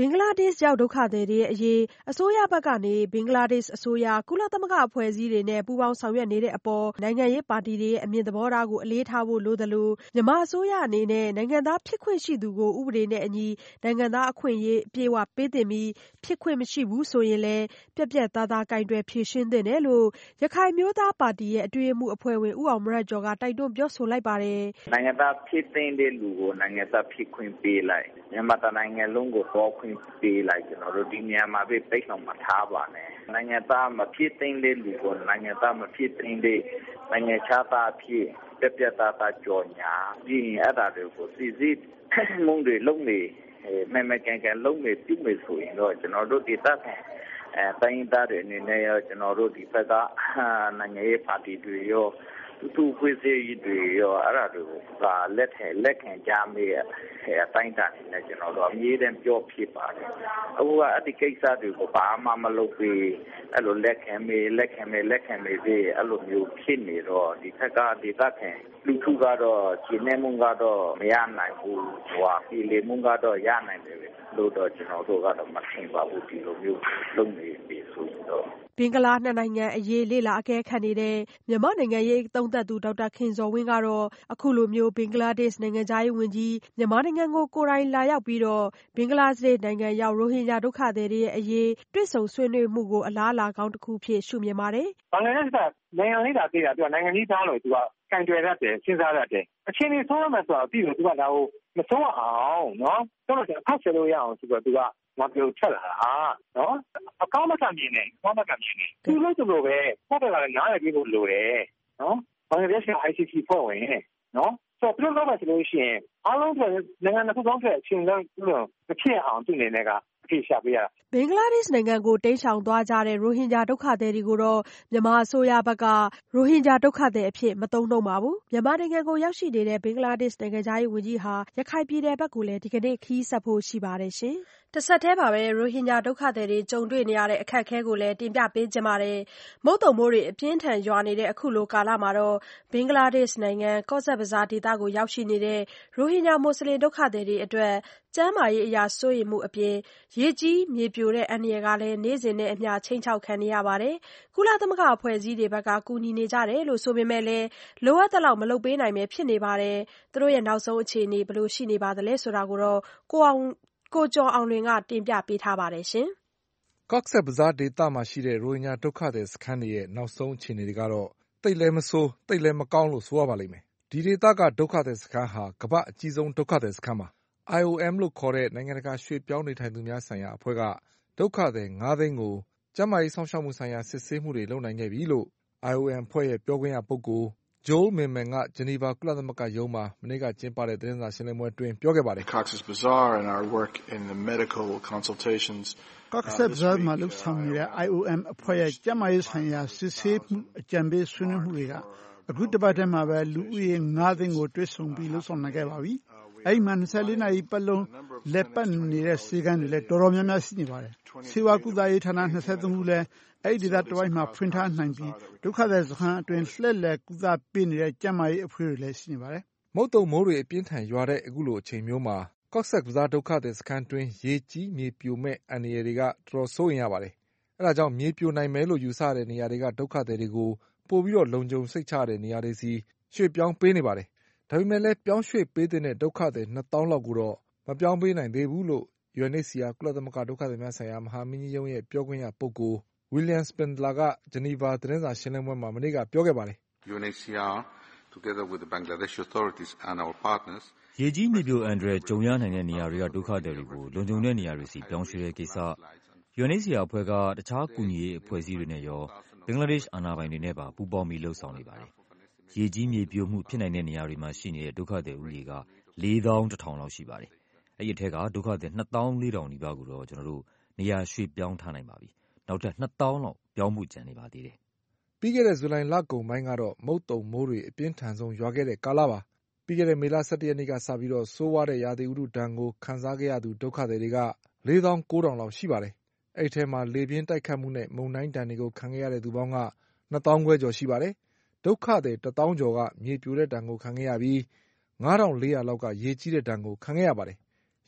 င်္ဂလားဒေ့ရှ်ရောက်ဒုက္ခသည်တွေအရေးအစိုးရဘက်ကနေဘင်္ဂလားဒေ့ရှ်အစိုးရကုလသမဂ္ဂအဖွဲ့အစည်းတွေနဲ့ပူးပေါင်းဆောင်ရွက်နေတဲ့အပေါ်နိုင်ငံရေးပါတီတွေရဲ့အမြင်သဘောထားကိုအလေးထားဖို့လိုသလိုမြန်မာအစိုးရအနေနဲ့နိုင်ငံသားဖြစ်ခွင့်ရှိသူကိုဥပဒေနဲ့အညီနိုင်ငံသားအခွင့်အရေးအပြည့်အဝပေးသင့်ပြီးဖြစ်ခွင့်မရှိဘူးဆိုရင်လည်းပြတ်ပြတ်သားသားကင်တွယ်ဖြေရှင်းသင့်တယ်လို့ရခိုင်မျိုးသားပါတီရဲ့အတွင်းရေးမှူးအဖွဲ့ဝင်ဦးအောင်မရတ်ကျော်ကတိုက်တွန်းပြောဆိုလိုက်ပါတယ်။နိုင်ငံသားဖြစ်သင့်တဲ့လူကိုနိုင်ငံသားဖြစ်ခွင့်ပေးလိုက်မြန်မာနိုင်ငံလုံးကိုတော့ခွင့်ပေးလိုက်ကျွန်တော်တို့ဒီနေရာမှာပဲပိတ်အောင်မထားပါနဲ့နိုင်ငံသားမဖြစ်သင့်တဲ့လူကိုနိုင်ငံသားမဖြစ်သင့်တဲ့နိုင်ငံခြားသားဖြစ်ပြပြသားသားကြော်ညာပြီးရင်အဲ့ဒါတွေကိုစီစစ်မှုတွေလုံးနေမဲမဲကန်ကန်လုံးနေပြုမယ်ဆိုရင်တော့ကျွန်တော်တို့ဒီတပ်အဲတိုင်းသားတွေအနေနဲ့ရောကျွန်တော်တို့ဒီဘက်ကနိုင်ငံရေးပါတီတွေရောသူ့ဖွဲ့စည်းရေးတွေရောအဲ့ဒါတွေကလက်ထက်လက်ခံကြမေးအတိုင်းတာနေနဲ့ကျွန်တော်တို့အမြဲတမ်းပြောဖြစ်ပါတယ်အခုကအဲ့ဒီကိစ္စတွေကိုဘာမှမလုပ်ပြီးအဲ့လိုလက်ခံမေးလက်ခံမေးလက်ခံမေးပြီးအဲ့လိုမျိုးဖြစ်နေတော့ဒီဘက်ကဒီဘက်ခံလူထုကတော့ရှင်းနေမှုကတော့မရနိုင်ဘူးဟိုပြည်လေမှုကတော့ရနိုင်တယ်လို့တော့ကျွန်တော်တို့ကတော့မထင်ပါဘူးဒီလိုမျိုးလုပ်နေပြီဆိုတော့ဘင်္ဂလားနှစ်နိုင်ငံအရေးလေ့လာအကဲခတ်နေတဲ့မြန်မာနိုင်ငံရေးသုံးသပ်သူဒေါက်တာခင်ဇော်ဝင်းကတော့အခုလိုမျိုးဘင်္ဂလားဒေ့ရှ်နိုင်ငံသားရေးဝန်ကြီးမြန်မာနိုင်ငံကိုကိုယ်တိုင်လာရောက်ပြီးတော့ဘင်္ဂလားဒေ့ရှ်နိုင်ငံရောက်ရိုဟင်ဂျာဒုက္ခသည်တွေရဲ့အရေးတွေ့ဆုံဆွေးနွေးမှုကိုအလားအလာကောင်းတစ်ခုဖြစ်ရှုမြင်ပါတယ်။ဘင်္ဂလားဒေ့ရှ်ကနိုင်ငံလေးတာသိတာသူကနိုင်ငံကြီးသားလို့သူကကင်တွယ်ရတယ်စဉ်းစားရတယ်အခြေအနေဆိုးရမယ်ဆိုတော့ပြီးတော့သူကဒါကိုမဆိုးအောင်နော်ဆိုတော့အဖေဆက်လို့ရအောင်ဆိုတော့သူကမပြောချက်လာတာနော်အကောင်းမကမြင်နေအကောင်းမကမြင်နေသူလို့ဆိုလို့ပဲဖတ်တယ်ကလည်းနားရပြီးဖို့လိုတယ်နော်ဘင်္ဂလားဒေ့ရှ်က I C C ဖွဲ့ဝင်နော်ဆိုတော့ပြောလို့ဆိုလို့ရှိရင်အားလုံးကနိုင်ငံတစ်ခုလုံးကအချင်းလုံးမဖြစ်အောင်သူ့အနေနဲ့ကအဖြေရှာပေးရတာဘင်္ဂလားဒေ့ရှ်နိုင်ငံကိုတိမ်းရှောင်သွားကြတဲ့ရိုဟင်ဂျာဒုက္ခသည်တွေကိုတော့မြန်မာအစိုးရဘက်ကရိုဟင်ဂျာဒုက္ခသည်အဖြစ်မသုံးနှုန်းပါဘူးမြန်မာနိုင်ငံကိုရောက်ရှိနေတဲ့ဘင်္ဂလားဒေ့ရှ်နိုင်ငံသားရေးဝန်ကြီးဟာရခိုင်ပြည်နယ်ဘက်ကိုလည်းဒီကနေ့ခရီးဆက်ဖို့ရှိပါတယ်ရှင်တဆက်တည်းပါပဲရိုဟင်ဂျာဒုက္ခသည်တွေကြုံတွေ့နေရတဲ့အခက်အခဲကိုလည်းတင်ပြပေးကြပါမယ်မုတ်တုံမိုးတွေအပြင်းထန်ရွာနေတဲ့အခုလိုကာလမှာတော့ဘင်္ဂလားဒေ့ရှ်နိုင်ငံကော့ဆက်ဘဇာဒေသကိုရောက်ရှိနေတဲ့ရိုဟင်ဂျာမွတ်စလင်ဒုက္ခသည်တွေအတွက်ကျန်းမာရေးအရာစိုးရိမ်မှုအပြင်ရေကြီးမြေပြိုတဲ့အန္တရာယ်ကလည်းနေ့စဉ်နဲ့အမျှချိန်ချောက်ခံနေရပါတယ်။ကုလသမဂ္ဂအဖွဲ့အစည်းတွေဘက်ကကူညီနေကြတယ်လို့ဆိုပေမဲ့လည်းလိုအပ်သလောက်မလုပ်ပေးနိုင်ပဲဖြစ်နေပါတယ်။သူတို့ရဲ့နောက်ဆုံးအခြေအနေဘယ်လိုရှိနေပါသလဲဆိုတာကိုတော့ကိုအောင်ကိုကျော်အောင်လွင်ကတင်ပြပေးထားပါတယ်ရှင်။ကော့ဆက်ဘဇာဒေသမှာရှိတဲ့ရိုဟင်ဂျာဒုက္ခသည်စခန်းတွေရဲ့နောက်ဆုံးအခြေအနေတွေကတော့တိတ်လည်းမဆိုးတိတ်လည်းမကောင်းလို့ဆိုရပါလိမ့်မယ်။ဒီဒေသကဒုက္ခသည်စခန်းဟာကမ္ဘာအကြီးဆုံးဒုက္ခသည်စခန်းပါ။ I O M လို့ခေါ်တဲ့နိုင်ငံတကာရွှေ့ပြောင်းနေထိုင်သူများဆိုင်ရာအဖွဲ့ကဒုက္ခသည်ငါးသိန်းကိုကျန်းမာရေးစောင့်ရှောက်မှုဆိုင်ရာစစ်ဆေးမှုတွေလုပ်နိုင်ခဲ့ပြီလို့ I O M အဖွဲ့ရဲ့ပြောခွင့်ရပုဂ္ဂိုလ် Joel Millman ကဂျနီဗာကုလသမဂ္ဂရုံးမှာမနေ့ကကျင်းပတဲ့သတင်းစာရှင်းလင်းပွဲအတွင်းပြောခဲ့ပါတယ်။ Cox's Bazar and our work in the medical consultations Cox's Bazar မှာလုပ်ဆောင်နေတဲ့ I O M အဖွဲ့ရဲ့ကျန်းမာရေးဆိုင်ရာစစ်ဆေးမှုအကြံပေးဆွေးနွေးမှုတွေကအခုတစ်ပတ်ထဲမှာပဲလူဦးရေငါးသိန်းကိုတွေ့ဆုံပြီးလုပ်ဆောင်နိုင်ခဲ့ပါပြီ။အဲဒီမှာ၂၄နာရီပတ်လုံးလက်ပတ်နေတဲ့ဆေးခန်းတွေလည်းတော်တော်များများရှိနေပါတယ်။ဆေးဝါးကုသရေးဌာန၂၃ခုလည်းအဲဒီဒေသတစ်ဝိုက်မှာဖွင့်ထားနိုင်ပြီးဒုက္ခသည်စခန်းအတွင်းလှည့်လည်ကုသပေးနေတဲ့ကျန်းမာရေးအဖွဲ့တွေလည်းရှိနေပါတယ်။မုတ်တုံမိုးတွေအပြင်းထန်ရွာတဲ့အခုလိုအချိန်မျိုးမှာကော့ဆက်ဘဇာဒုက္ခသည်စခန်းတွင်းရေကြီးမြေပြိုမဲ့အန္တရာယ်တွေကတော်တော်စိုးရိမ်ရပါတယ်။အဲဒါကြောင့်မြေပြိုနိုင်မယ်လို့ယူဆတဲ့နေရာတွေကဒုက္ခသည်တွေကိုပို့ပြီးတော့လုံခြုံစိတ်ချတဲ့နေရာတွေစီရွှေ့ပြောင်းပေးနေပါတယ်။ဒါပေမဲ့လည်းပြောင်းရွှေ့ပေးတဲ့ဒုက္ခသည်နှစ်သောင်းလောက်ကိုတော့မပြောင်းပေးနိုင်သေးဘူးလို့ U N H C R ကုလသမဂ္ဂဒုက္ခသည်များဆိုင်ရာမဟာမင်းကြီးရုံးရဲ့ပြောခွင့်ရပုဂ္ဂိုလ် William Spindler ကဂျနီဗာသတင်းစာရှင်းလင်းပွဲမှာမနေ့ကပြောခဲ့ပါတယ်။ U N H C R together with the Bangladesh authorities and our partners ရေကြီးမြေပြိုအန္တရာယ်ကြုံရနိုင်တဲ့နေရာတွေကဒုက္ခသည်တွေကိုလုံခြုံတဲ့နေရာတွေစီပြောင်းရွှေ့တဲ့ကိစ္စ U N H C R အဖွဲ့ကတခြားကူညီရေးအဖွဲ့အစည်းတွေနဲ့ရောဘင်္ဂလားဒေ့ရှ်အာဏာပိုင်တွေနဲ့ပါပူးပေါင်းပြီးလှုပ်ဆောင်နေပါတယ်။ရေကြီးမြေပြိုမှုဖြစ်နိုင်တဲ့နေရာတွေမှာရှိနေတဲ့ဒုက္ခသည်ဦးရေကလေးသောင်းတစ်ထောင်လောက်ရှိပါတယ်။အဲဒီအထက်ကဒုက္ခသည်နှစ်သောင်းလေးထောင်နီးပါးကိုတော့ကျွန်တော်တို့နေရာရွှေ့ပြောင်းထားနိုင်ပါပြီ။နောက်ထပ်နှစ်သောင်းလောက်ပြောင်းမှုကျန်နေပါသေးတယ်။ပြီးခဲ့တဲ့ဇူလိုင်လကုန်ပိုင်းကတော့မုတ်တုံမိုးတွေအပြင်းထန်ဆုံးရွာခဲ့တဲ့ကာလပါ။ပြီးခဲ့တဲ့မေလ၁၁ရက်နေ့ကစပြီးတော့ဆိုးဝါးတဲ့ရာသီဥတုဒဏ်ကိုခံစားခဲ့ရသူဒုက္ခသည်တွေကလေးသောင်းကိုးထောင်လောက်ရှိပါတယ်။အဲဒီထဲမှာလေပြင်းတိုက်ခတ်မှုနဲ့မုန်တိုင်းဒဏ်တွေကိုခံခဲ့ရတဲ့သူပေါင်းကနှစ်သောင်းခွဲကျော်ရှိပါတယ်။ဒုက္ခသည်တစ်သောင်းကျော်ကမြေပြိုတဲ့ဒဏ်ကိုခံခဲ့ရပြီးငါးထောင်လေးရာလောက်ကရေကြီးတဲ့ဒဏ်ကိုခံခဲ့ရပါတယ်။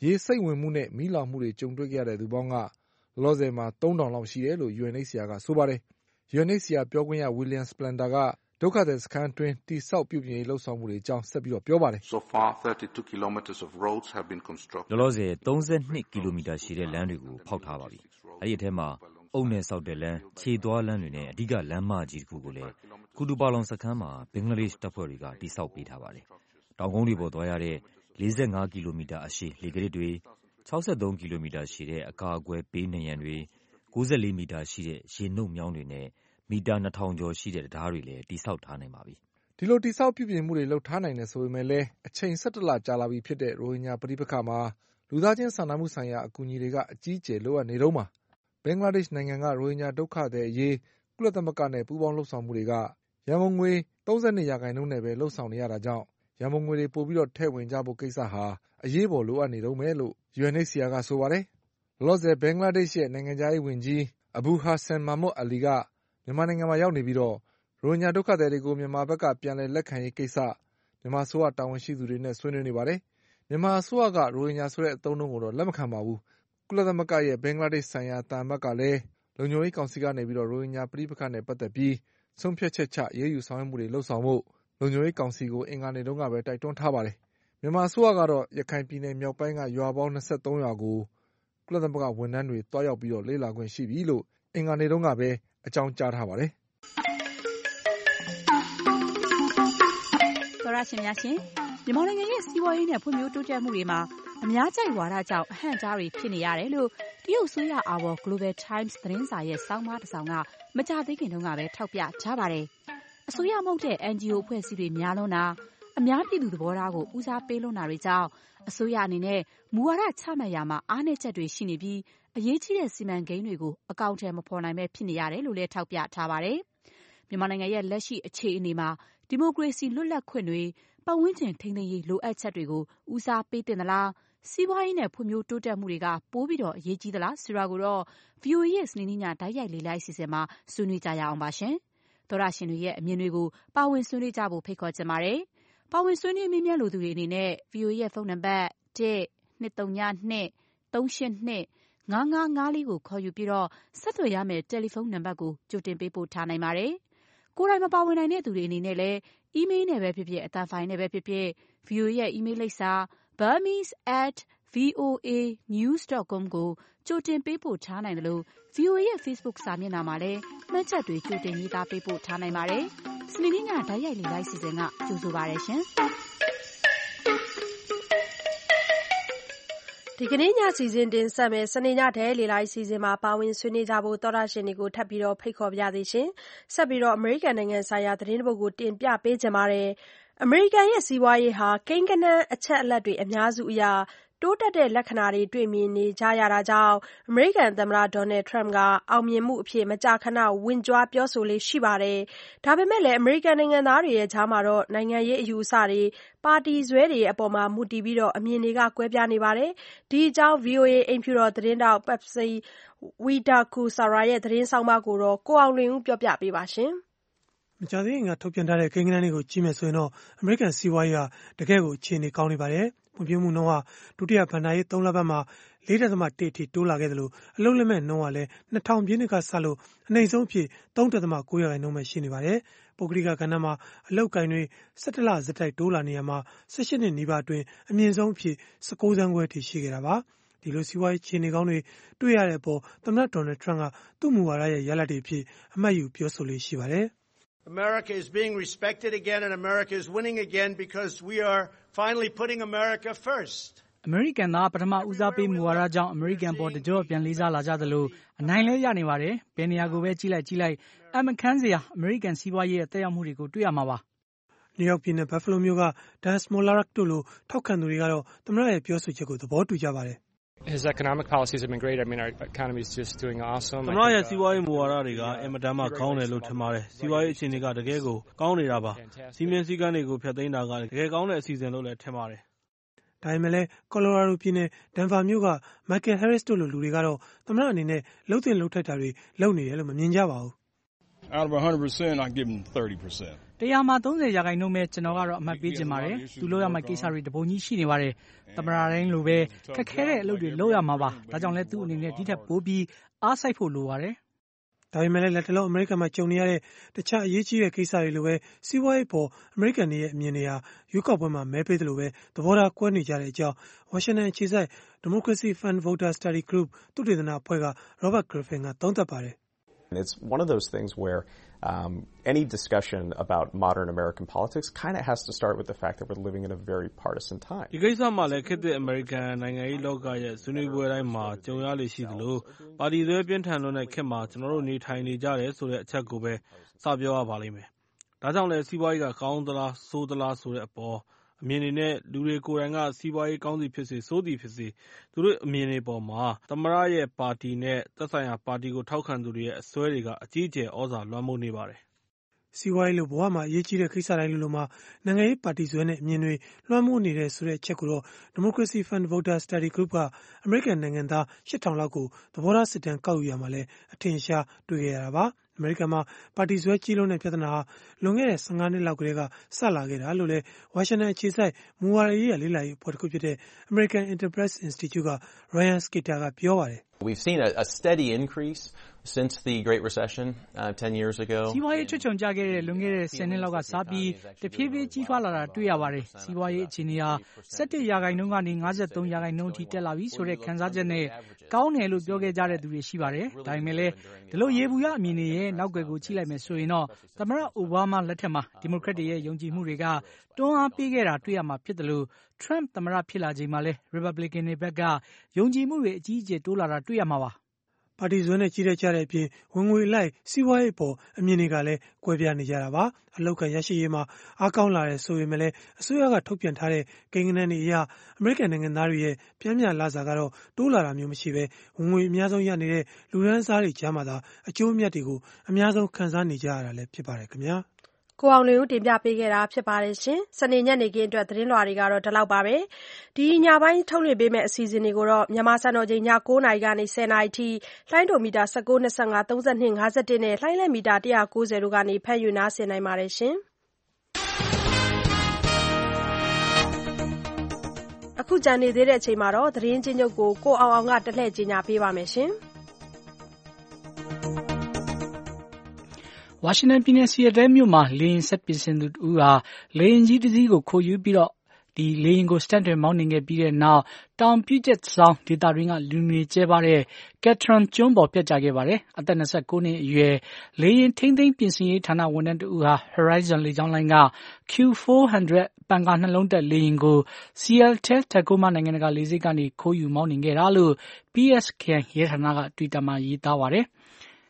ရေစိတ်ဝင်မှုနဲ့မီးလောင်မှုတွေကြုံတွေ့ခဲ့ရတဲ့သူပေါင်းကလောလောဆယ်မှာသုံးထောင်လောက်ရှိတယ်လို့ ယူအန် အိတ်စီအာ ကဆိုပါတယ်။ ယူအန် အိတ်စီအာ ပြောခွင့်ရ William Splender ကဒုက္ခသည်စခန်းတွင်းတည်ဆောက်ပြုပြင်ရေးလှုပ်ဆောင်မှုတွေအကြောင်းဆက်ပြီးပြောပါတယ်။ So far thirty-two kilometers of roads have been constructed. လောလောဆယ်သုံး十二ကီလိုမီတာရှည်တဲ့လမ်းတွေကိုဖောက်ထားပါပြီ။အဲဒီအထက်မှာအုတ်နဲ့ဆောက်တဲ့လမ်း၊ခြေသွားလမ်းတွေနဲ့အဓိကလမ်းမကြီးတစ်ခုကိုလည်းကူတူပါလောင်စခန်းမှာဘင်္ဂလားဒေ့ရှ်တပ်ဖွဲ့တွေကတည်ဆောက်ပေးထားပါတယ်။တောင်ကုန်းတွေပေါ်သွားရတဲ့လေး十五ကီလိုမီတာအရှည်လေကရစ်တွေ၊၆၃ကီလိုမီတာရှည်တဲ့အကာအကွယ်ပေးနံရံတွေ၊၉၄မီတာရှိတဲ့ရေနုတ်မြောင်းတွေနဲ့မီတာနှစ်ထောင်ကျော်ရှိတဲ့တံတားတွေလည်းတည်ဆောက်ထားနိုင်ပါပြီ။ဒီလိုတည်ဆောက်ပြုပြင်မှုတွေလုပ်ထားနိုင်တယ်ဆိုပေမဲ့လည်းအချိန်၁၁လကြာလာပြီဖြစ်တဲ့ရိုဟင်ဂျာပဋိပက္ခမှာလူသားချင်းစာနာမှုဆိုင်ရာအကူအညီတွေကအကြီးအကျယ်လိုအပ်နေတုန်းပါ။ဘင်္ဂလားဒေ့ရှ်နိုင်ငံကရိုဟင်ဂျာဒုက္ခသည်အရေးကုလသမဂ္ဂနဲ့ပူးပေါင်းလှုပ်ဆောင်မှုတွေကရန်ပုံငွေသုံး၂ရာခိုင်နှုန်းနဲ့ပဲလှုပ်ဆောင်နေရတာကြောင့်ရန်ပုံငွေတွေပိုပြီးထည့်ဝင်ကြဖို့ကိစ္စဟာအရေးပေါ်လိုအပ်နေတုန်းပဲလို့ ယူအန် အိတ်စီအာ ကဆိုပါတယ်။လောလောဆယ်ဘင်္ဂလားဒေ့ရှ်ရဲ့နိုင်ငံခြားရေးဝန်ကြီး Abu Hassan Mahmud Ali ကမြန်မာနိုင်ငံမှာရောက်နေပြီးတော့ရိုဟင်ဂျာဒုက္ခသည်တွေကိုမြန်မာဘက်ကပြန်လည်လက်ခံရေးကိစ္စမြန်မာအစိုးရတာဝန်ရှိသူတွေနဲ့ဆွေးနွေးနေပါတယ်။မြန်မာအစိုးရကရိုဟင်ဂျာဆိုတဲ့အသုံးအနှုန်းကိုတော့လက်မခံပါဘူး။ကုလသမဂ္ဂရဲ့ဘင်္ဂလားဒေ့ရှ်ဆိုင်ရာသံအမတ်ကလည်းလုံခြုံရေးကောင်စီကနေပြီးတော့ရိုဟင်ဂျာပဋိပက္ခနဲ့ပတ်သက်ပြီးဆုံးဖြတ်ချက်ချအရေးယူဆောင်ရွက်မှုတွေလုပ်ဆောင်ဖို့လုံခြုံရေးကောင်စီကိုအင်္ဂါနေ့တုန်းကပဲတိုက်တွန်းထားပါတယ်။မြန်မာအစိုးရကတော့ရခိုင်ပြည်နယ်မြောက်ပိုင်းကရွာပေါင်း၂၃ရွာကိုကုလသမဂ္ဂဝန်ထမ်းတွေတွားရောက်ပြီးတော့လေ့လာခွင့်ရှိပြီလို့အင်္ဂါနေ့တုန်းကပဲအကြောင်းကြားထားပါတယ်။သောရရှင်များရှင်မြန်မာနိုင်ငံရဲ့စီးပွားရေးနဲ့ဖွံ့ဖြိုးတိုးတက်မှုတွေမှာအများကြိုက်ဝါဒကြောင့်အဟန့်အတားတွေဖြစ်နေရတယ်လို့တရုတ်ဆိုရအာဘော် Global Times သတင်းစာရဲ့စောင်းပါးတစ်စောင်ကမကြသေးခင်တုန်းကပဲထောက်ပြထားပါတယ်။အစိုးရမဟုတ်တဲ့ အန်ဂျီအို အဖွဲ့အစည်းတွေများလွန်းတာအများပြည်သူသဘောထားကိုဦးစားပေးလွန်းတာတွေကြောင့်အစိုးရအနေနဲ့မူဝါဒချမှတ်ရာမှာအားနည်းချက်တွေရှိနေပြီးအရေးကြီးတဲ့စီမံကိန်းတွေကိုအကောင့်ထဲမဖော်နိုင်ပဲဖြစ်နေရတယ်လို့လည်းထောက်ပြထားပါတယ်။မြန်မာနိုင်ငံရဲ့လက်ရှိအခြေအနေမှာဒီမိုကရေစီလွတ်လပ်ခွင့်တွေပတ်ဝန်းကျင်ထိန်းသိမ်းရေးလိုအပ်ချက်တွေကိုဦးစားပေးတင်သလားစီးပွားရေးနဲ့ဖွံ့ဖြိုးတိုးတက်မှုတွေကပိုပြီးတော့အရေးကြီးသလားဆိုတာကိုတော့ ဗွီအိုအေ ရဲ့စနေနေ့ညတိုက်ရိုက်လေ့လာအစီအစဉ်မှာဆွေးနွေးကြရအောင်ပါရှင်။သောရရှင်တွေရဲ့အမြင်တွေကိုပါဝင်ဆွေးနွေးကြဖို့ဖိတ်ခေါ်ချင်ပါတယ်။ပါဝင်ဆွေးနွေးမေးမြန်းလိုသူတွေအနေနဲ့ ဗွီအိုအေ ရဲ့ဖုန်းနံပါတ်၁ ၂၃၂ ၃၈၂ ၅၅၅၄ကိုခေါ်ယူပြီးတော့ဆက်သွယ်ရမယ့်တယ်လီဖုန်းနံပါတ်ကိုကြိုတင်ပေးပို့ထားနိုင်ပါတယ်။ကိုယ်တိုင်မပါဝင်နိုင်တဲ့သူတွေအနေနဲ့လည်းအီးမေးလ်နဲ့ပဲဖြစ်ဖြစ်အသံဖိုင်နဲ့ပဲဖြစ်ဖြစ် ဗွီအိုအေ ရဲ့အီးမေးလ်လိပ်စာ burmese at voa news dot com ကိုကြိုတင်ပေးပို့ထားနိုင်တယ်လို့ ဗွီအိုအေ ရဲ့ Facebook စာမျက်နှာမှာလည်းမှတ်ချက်တွေကြိုတင်ရေးသားပေးပို့ထားနိုင်ပါတယ်။စနေနေ့ညတိုက်ရိုက်လေ့လာအစီအစဉ်ကကြိုဆိုပါရရှင်။ဒီကနေ့ညစီစဉ်တင်ဆက်မယ်စနေညတဲ့လေလိုက်စီစဉ်မှာပါဝင်ဆွေးနွေးကြဖို့သောရရှင်တွေကိုထပ်ပြီးတော့ဖိတ်ခေါ်ပြသေးရှင်ဆက်ပြီးတော့အမေရိကန်နိုင်ငံဆိုင်ရာသတင်းတစ်ပုဒ်ကိုတင်ပြပေးကြပါမယ်အမေရိကန်ရဲ့စီးပွားရေးဟာကိန်းဂဏန်းအချက်အလက်တွေအများစုအရာတိုးတက်တဲ့လက္ခဏာတွေတွေ့မြင်နေကြရတာကြောင့်အမေရိကန်သမ္မတဒေါ်နယ်ထရမ့်ကအောင်မြင်မှုအဖြစ်မကြာခဏဝင်ကြွားပြောဆိုလေးရှိပါတယ်။ဒါပေမဲ့လည်းအမေရိကန်နိုင်ငံသားတွေရဲ့ကြားမှာတော့နိုင်ငံရေးအယူအဆတွေပါတီဆွဲတွေအပေါ်မှာမူတည်ပြီးတော့အမြင်တွေကကွဲပြားနေပါတယ်။ဒီအကြောင်း ဗွီအိုအေ အိမ်ဖြူတော်သတင်းတောက် Patsy Widakuswara ရဲ့သတင်းဆောင်မကိုတော့ကိုအောင်လွင်ဦးပြောပြပေးပါရှင်။မကြာသေးခင်ကထုတ်ပြန်ထားတဲ့ကိန်းဂဏန်းတွေကိုကြည့်မယ်ဆိုရင်တော့အမေရိကန်စီးပွားရေးဟာတကယ့်ကိုအခြေအနေကောင်းနေပါတယ်။ဖွံ့ဖြိုးမှုနှုန်းဟာဒုတိယဘဏ္ဍာရေးသုံးလပတ်မှာလေးဒသမ၁အထိတိုးလာခဲ့တယ်လို့အလုပ်လက်မဲ့နှုန်းကလည်းနှစ်ထောင်ပြည့်နှစ်ကစလို့အနိမ့်ဆုံးဖြစ်သုံးဒသမ၉ရာခိုင်နှုန်းပဲရှိနေပါတယ်။ပုဂ္ဂလိကကဏ္ဍမှာအလုပ်ကိုင်တွေ၁၁လဇက်တိုက်တိုးလာနေရမှာ၁၈နှစ်နီးပါးအတွင်းအမြင့်ဆုံးဖြစ်၁၉သန်းခွဲအထိရှိခဲ့တာပါ။ဒီလိုစီးပွားရေးအခြေအနေကောင်းတွေတွေ့ရတဲ့အပေါ်သမ္မတဒေါ်နယ်ထရမ့်ကသူ့မူဝါဒရဲ့ရလဒ်တွေအဖြစ်အမှတ်ယူပြောဆိုလေးရှိပါတယ်။ America is being respected again and America is winning again because we are finally putting America first. အမေရိကန်သားပထမဦးစားပေးမူဝါဒကြောင့်အမေရိကန်ပေါ်တကြော့ပြန်လေးစားလာကြသလိုအနိုင်လဲရနေပါတယ်။ဘယ်နေရာကိုပဲကြီးလိုက်ကြီးလိုက်အမခန်းစရာအမေရိကန်စီးပွားရေးရဲ့တက်ရောက်မှုတွေကိုတွေ့ရမှာပါ။နယူးယောက်ပြည်နယ်ဘတ်ဖလိုမြို့ကဒန်စမိုလာရက်တို့လိုထောက်ခံသူတွေကတော့သမ္မတရဲ့ပြောဆိုချက်ကိုသဘောတူကြပါတယ်။ His economic policies have been great. I mean, our economy is just doing awesome. သမ္မတရဲ့စီးပွားရေးမူဝါဒတွေကအင်မတန်မှကောင်းတယ်လို့ထင်ပါတယ်။စီးပွားရေးအခြေအနေကတကယ်ကိုကောင်းနေတာပါ။စီးမင်းစည်းကမ်းတွေကိုဖျက်သိမ်းတာကတကယ်ကောင်းတဲ့အစီအစဉ်လို့လည်းထင်ပါတယ်။ဒါပေမဲ့လည်းကော်လိုရာဒိုပြည်နယ်ဒန်ဗာမြို့ကမိုက်ကယ်ဟဲရစ်တို့လိုလူတွေကတော့သမ္မတအနေနဲ့လှုပ်တင်လှုပ်ထိုက်တာတွေလုပ်နေတယ်လို့မမြင်ကြပါဘူး။ Out of one hundred percent, I give him thirty percent. တတရားမှာသုံးဆယ်ရာခိုင်နှုန်းပဲကျွန်တော်ကတော့အမှတ်ပေးချင်ပါတယ်။သူလုပ်ရမယ့်ကိစ္စတွေတပုံကြီးရှိနေပါတယ်။သမ္မတတိုင်းလိုပဲခက်ခဲတဲ့အလုပ်တွေလုပ်ရမှာပါ။ဒါကြောင့်လဲသူ့အနေနဲ့ဒီထက်ပိုပြီးအားစိုက်ဖို့လိုပါတယ်။ဒါပေမဲ့လည်းလက်တလုံးအမေရိကန်မှာကြုံနေရတဲ့တခြားအရေးကြီးတဲ့ကိစ္စတွေလိုပဲစီးပွားရေးပေါ်အမေရိကန်တွေရဲ့အမြင်တွေဟာရွေးကောက်ပွဲမှာမဲပေးတယ်လို့ပဲသဘောထားကွဲနေကြတဲ့အကြောင်းဝါရှင်တန်အခြေစိုက် Democracy Fund Voter Study Group သုတေသနအဖွဲ့က Robert Griffin ကသုံးသပ်ပါတယ်။ It's one of those things where um, any discussion about modern American politics kind of has to start with the fact that we're living in a very partisan time. ဒီကိစ္စမှာလည်းခေတ်သစ်အမေရိကန်နိုင်ငံရေးလောကရဲ့ဆွေးနွေးပွဲတိုင်းမှာကြုံရလေရှိသလိုပါတီစွဲပြင်းထန်လွန်းတဲ့ခေတ်မှာကျွန်တော်တို့နေထိုင်နေကြတယ်ဆိုတဲ့အချက်ကိုပဲစပြောရပါလိမ့်မယ်။ဒါကြောင့်လည်းစီးပွားရေးကကောင်းသလားဆိုးသလားဆိုတဲ့အပေါ်အမြင်တွေနဲ့လူတွေကိုယ်တိုင်ကစီးပွားရေးကောင်းစီဖြစ်စေဆိုးသည်ဖြစ်စေသူတို့အမြင်တွေပေါ်မှာသမ္မတရဲ့ပါတီနဲ့သက်ဆိုင်ရာပါတီကိုထောက်ခံသူတွေရဲ့အစွဲတွေကအကြီးအကျယ်ဩဇာလွှမ်းမိုးနေပါတယ်။စီးပွားရေးလိုဘဝမှာအရေးကြီးတဲ့ကိစ္စတိုင်းလိုလိုမှာနိုင်ငံရေးပါတီစွဲနဲ့အမြင်တွေလွှမ်းမိုးနေတဲ့ဆိုတဲ့အချက်ကိုတော့ Democracy Fund Voter Study Group ကအမေရိကန်နိုင်ငံသားရှစ်ထောင်လောက်ကိုသဘောထားစစ်တမ်းကောက်ယူရမှာလဲအထင်ရှားတွေ့ခဲ့ရတာပါ။အမေရိကန်မှာပါတီစွဲကြီးလုံးတဲ့ပြဿနာဟာလွန်ခဲ့တဲ့ဆယ့်ငါးနှစ်လောက်ကတည်းကစလာခဲ့တာလို့လည်းဝါရှင်တန်အခြေစိုက်မူဝါဒရေးရာလေ့လာရေးအဖွဲ့တစ်ခုဖြစ်တဲ့ American Enterprise Institute က Ryan Scater ကပြောပါတယ်။ We've seen a, a steady increase since the Great Recession uh, ten years ago. စီးပွားရေးချွတ်ချုံကျခဲ့တဲ့လွန်ခဲ့တဲ့ဆယ်နှစ်လောက်ကစားပြီးတဖြည်းဖြည်းကြီးထွားလာတာတွေ့ရပါတယ်။စီးပွားရေးအခြေအနေဟာဆယ့်တစ်ရာခိုင်နှုန်းကနေငါးဆယ့်သုံးရာခိုင်နှုန်းအထိတက်လာပြီဆိုတဲ့ခံစားချက်နဲ့ကောင်းတယ်လို့ပြောခဲ့ကြတဲ့သူတွေရှိပါတယ်။ဒါပေမဲ့လည်းဒီလိုရေဘူးရအမြင်တွေရဲ့နောက်ွယ်ကိုကြည့်လိုက်မယ်ဆိုရင်တော့သမ္မတအိုဘားမားလက်ထက်မှာဒီမိုကရက်တွေရဲ့ယုံကြည်မှုတွေကတွန်းအားပေးခဲ့တာတွေ့ရမှာဖြစ်တယ်လို့ Trump သမ္မတဖြစ်လာချိန်မှာလည်း Republican တွေဘက်ကယုံကြည်မှုတွေအကြီးအကျယ်တိုးလာတာတွေ့ရမှာပါ။ပါတီစွဲနဲ့ကြီးတဲ့ကြတဲ့အပြင်ဝင်ငွေလိုက်စီးပွားရေးပေါ်အမြင်တွေကလည်းကွဲပြားနေကြတာပါ။အလောက်ကန်ရရှိရေးမှာအားကောင်းလာတယ်ဆိုပေမဲ့လည်းအစိုးရကထုတ်ပြန်ထားတဲ့ကိန်းဂဏန်းတွေအရအမေရိကန်နိုင်ငံသားတွေရဲ့ပြင်းပြလာစာကတော့တိုးလာတာမျိုးမရှိဘဲဝင်ငွေအများဆုံးရနေတဲ့လူဒန်းစားတွေကြားမှာသာအကျိုးအမြတ်တွေကိုအများဆုံးခံစားနေကြရတာလည်းဖြစ်ပါတယ်ခင်ဗျာ။ကိုအောင်လွင်ဦးတင်ပြပေးခဲ့တာဖြစ်ပါတယ်ရှင်။စနေညနေခင်းအတွက်သတင်းလွှာတွေကတော့ဒီလောက်ပါပဲ။ဒီညပိုင်းထုတ်လွှင့်ပေးမယ့်အစီအစဉ်တွေကိုတော့မြန်မာစံတော်ချိန်ညကိုးနာရီကနေဆယ်နာရီထိလှိုင်းဒိုမီတာ၁၉ ၂၅ ၃၂ ၅၁နဲ့လှိုင်းလက်မီတာ၁၉၀တို့ကနေဖမ်းယူနားဆင်နိုင်ပါတယ်ရှင်။အခုကြံနေသေးတဲ့အချိန်မှာတော့သတင်းချင်းချုပ်ကိုကိုအောင်အောင်ကတလှည့်ကြီးညာပေးပါမယ်ရှင်။ဝါရှင်တန်ပြည်နယ်စီယက်တဲမြို့မှာလေယာဉ်ဆက်ပြင်ဆင်သူတူဟာလေယာဉ်ကြီးတစ်စီးကိုခိုးယူပြီးတော့ဒီလေယာဉ်ကိုစတန်တွင်မောင်းနှင်ခဲ့ပြီးတဲ့နောက်တောင်ပြူချက်ဆောင်ဒေသတွင်းကလူနေကျဲပါတဲ့ကက်ထရန်ကျွန်းပေါ်ပြတ်ကျခဲ့ပါတယ်။အသက်၂၉နှစ်အရွယ်လေယာဉ်ထိန်းသိမ်းပြင်ဆင်ရေးဌာနဝန်ထမ်းတူဟာ Horizon လေကြောင်းလိုင်းက Q ၄၀၀ ပန်ကာနှလုံးတက်လေယာဉ်ကို Seattle Tacoma နိုင်ငံတကာလေဆိပ်ကနေခိုးယူမောင်းနှင်ခဲ့တာလို့ P S ခရိုင်ရဲဌာနက Twitter မှာရေးသားပါတယ်။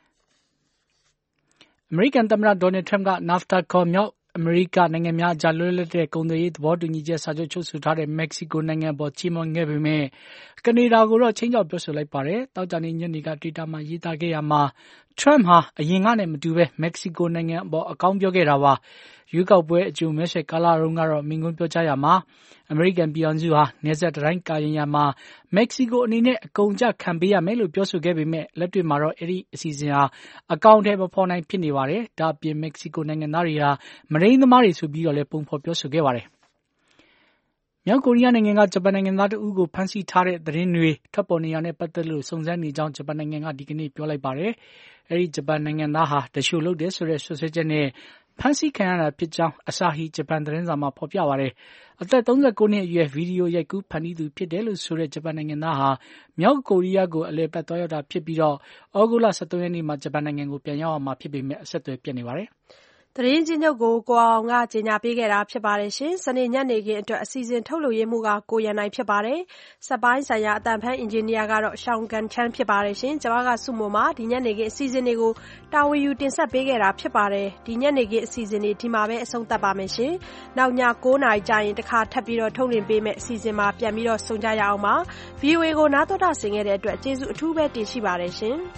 အမေရိကန်သမ္မတဒေါ်နယ်ထရမ့်က NAFTA ခေါ်မြောက်အမေရိကနိုင်ငံများအကြားလွတ်လပ်တဲ့ကုန်သွယ်ရေးသဘောတူညီချက်စာချုပ်ချုပ်ဆိုထားတဲ့မက္ကဆီကိုနိုင်ငံအပေါ်ချီးမွမ်းခဲ့ပေမဲ့ကနေဒါကိုတော့ခြိမ်းခြောက်ပြောဆိုလိုက်ပါတယ်။သောကြာနေ့ညနေကတွီတာမှာရေးသားခဲ့ရမှာထရမ့်ဟာအရင်ကနဲ့မတူပဲမက္ကဆီကိုနိုင်ငံအပေါ်အကောင်းပြောခဲ့တာပါ။ရွေးကောက်ပွဲအကြိုမဲဆွယ်ကာလတုန်းကတော့မိန့်ခွန်းပြောကြားရမှာအမေရိကန်ပြည်ထောင်စုဟာနယ်စပ်တိုင်းကာရင်ရမှာမက္ကဆီကိုအနေနဲ့အကုန်ကျခံပေးရမယ်လို့ပြောဆိုခဲ့ပေမဲ့လက်တွေ့မှာတော့အဲ့ဒီအစီအစဉ်ဟာအကောင့်ထဲမဖော်နိုင်ဖြစ်နေပါတယ်။ဒါ့အပြင်မက္ကဆီကိုနိုင်ငံသားတွေဟာမရင်းသမားတွေဆိုပြီးတော့လည်းပုံဖော်ပြောဆိုခဲ့ပါတယ်။မြောက်ကိုရီးယားနိုင်ငံကဂျပန်နိုင်ငံသားတဦးကိုဖမ်းဆီးထားတဲ့သတင်းတွေထွက်ပေါ်နေတာနဲ့ပတ်သက်လို့စုံစမ်းနေကြောင်းဂျပန်နိုင်ငံကဒီကနေ့ပြောလိုက်ပါတယ်။အဲဒီဂျပန်နိုင်ငံသားဟာတရှို့လုပ်တယ်ဆိုတဲ့ဆွဆွဲချက်နဲ့ဖမ်းဆီးခံရတာဖြစ်ကြောင်းအစာဟီဂျပန်သတင်းစာမှာဖော်ပြပါတယ်။အသက်၃၉နှစ်အရွယ်ဗီဒီယိုရိုက်ကူးဖန်တီးသူဖြစ်တယ်လို့ဆိုတဲ့ဂျပန်နိုင်ငံသားဟာမြောက်ကိုရီးယားကိုအလည်ပတ်သွားရောက်တာဖြစ်ပြီးတော့ဩဂုတ်လ၁၃ရက်နေ့မှာဂျပန်နိုင်ငံကိုပြန်ရောက်အောင်မှာဖြစ်ပေမဲ့အဆက်အသွယ်ပြတ်နေပါတယ်။သတင်းချင်းချုပ်ကိုကိုအောင်ကကြေညာပေးခဲ့တာဖြစ်ပါတယ်ရှင်။စနေညနေခင်းအတွက်အစီအစဉ်ထုတ်လို့ရမှုကကိုရန်နိုင်ဖြစ်ပါတယ်။စက်ပိုင်းဆိုင်ရာအတန်ဖန်အင်ဂျင်နီယာကတော့ရှောင်းကန်ချမ်းဖြစ်ပါတယ်ရှင်။ကျွန်မကစုမုံမှာဒီညနေခင်းအစီအစဉ်တွေကိုတာဝန်ယူတင်ဆက်ပေးခဲ့တာဖြစ်ပါတယ်။ဒီညနေခင်းအစီအစဉ်တွေဒီမှာပဲအဆုံးသတ်ပါမယ်ရှင်။နောက်ညကိုးနာရီကြာရင်တစ်ခါထပ်ပြီးတော့ထုတ်လွှင့်ပေးမယ့်အစီအစဉ်မှာပြန်ပြီးတော့ဆုံကြရအောင်ပါ။ V O A ကိုနားတော်တာဆင်ခဲ့တဲ့အတွက်ကျေးဇူးအထူးပဲတင်ရှိပါတယ်ရှင်။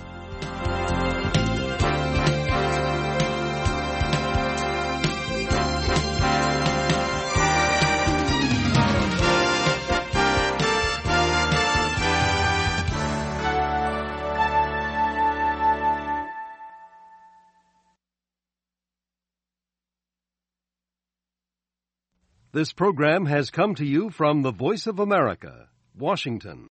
This program has come to you from the Voice of America, Washington.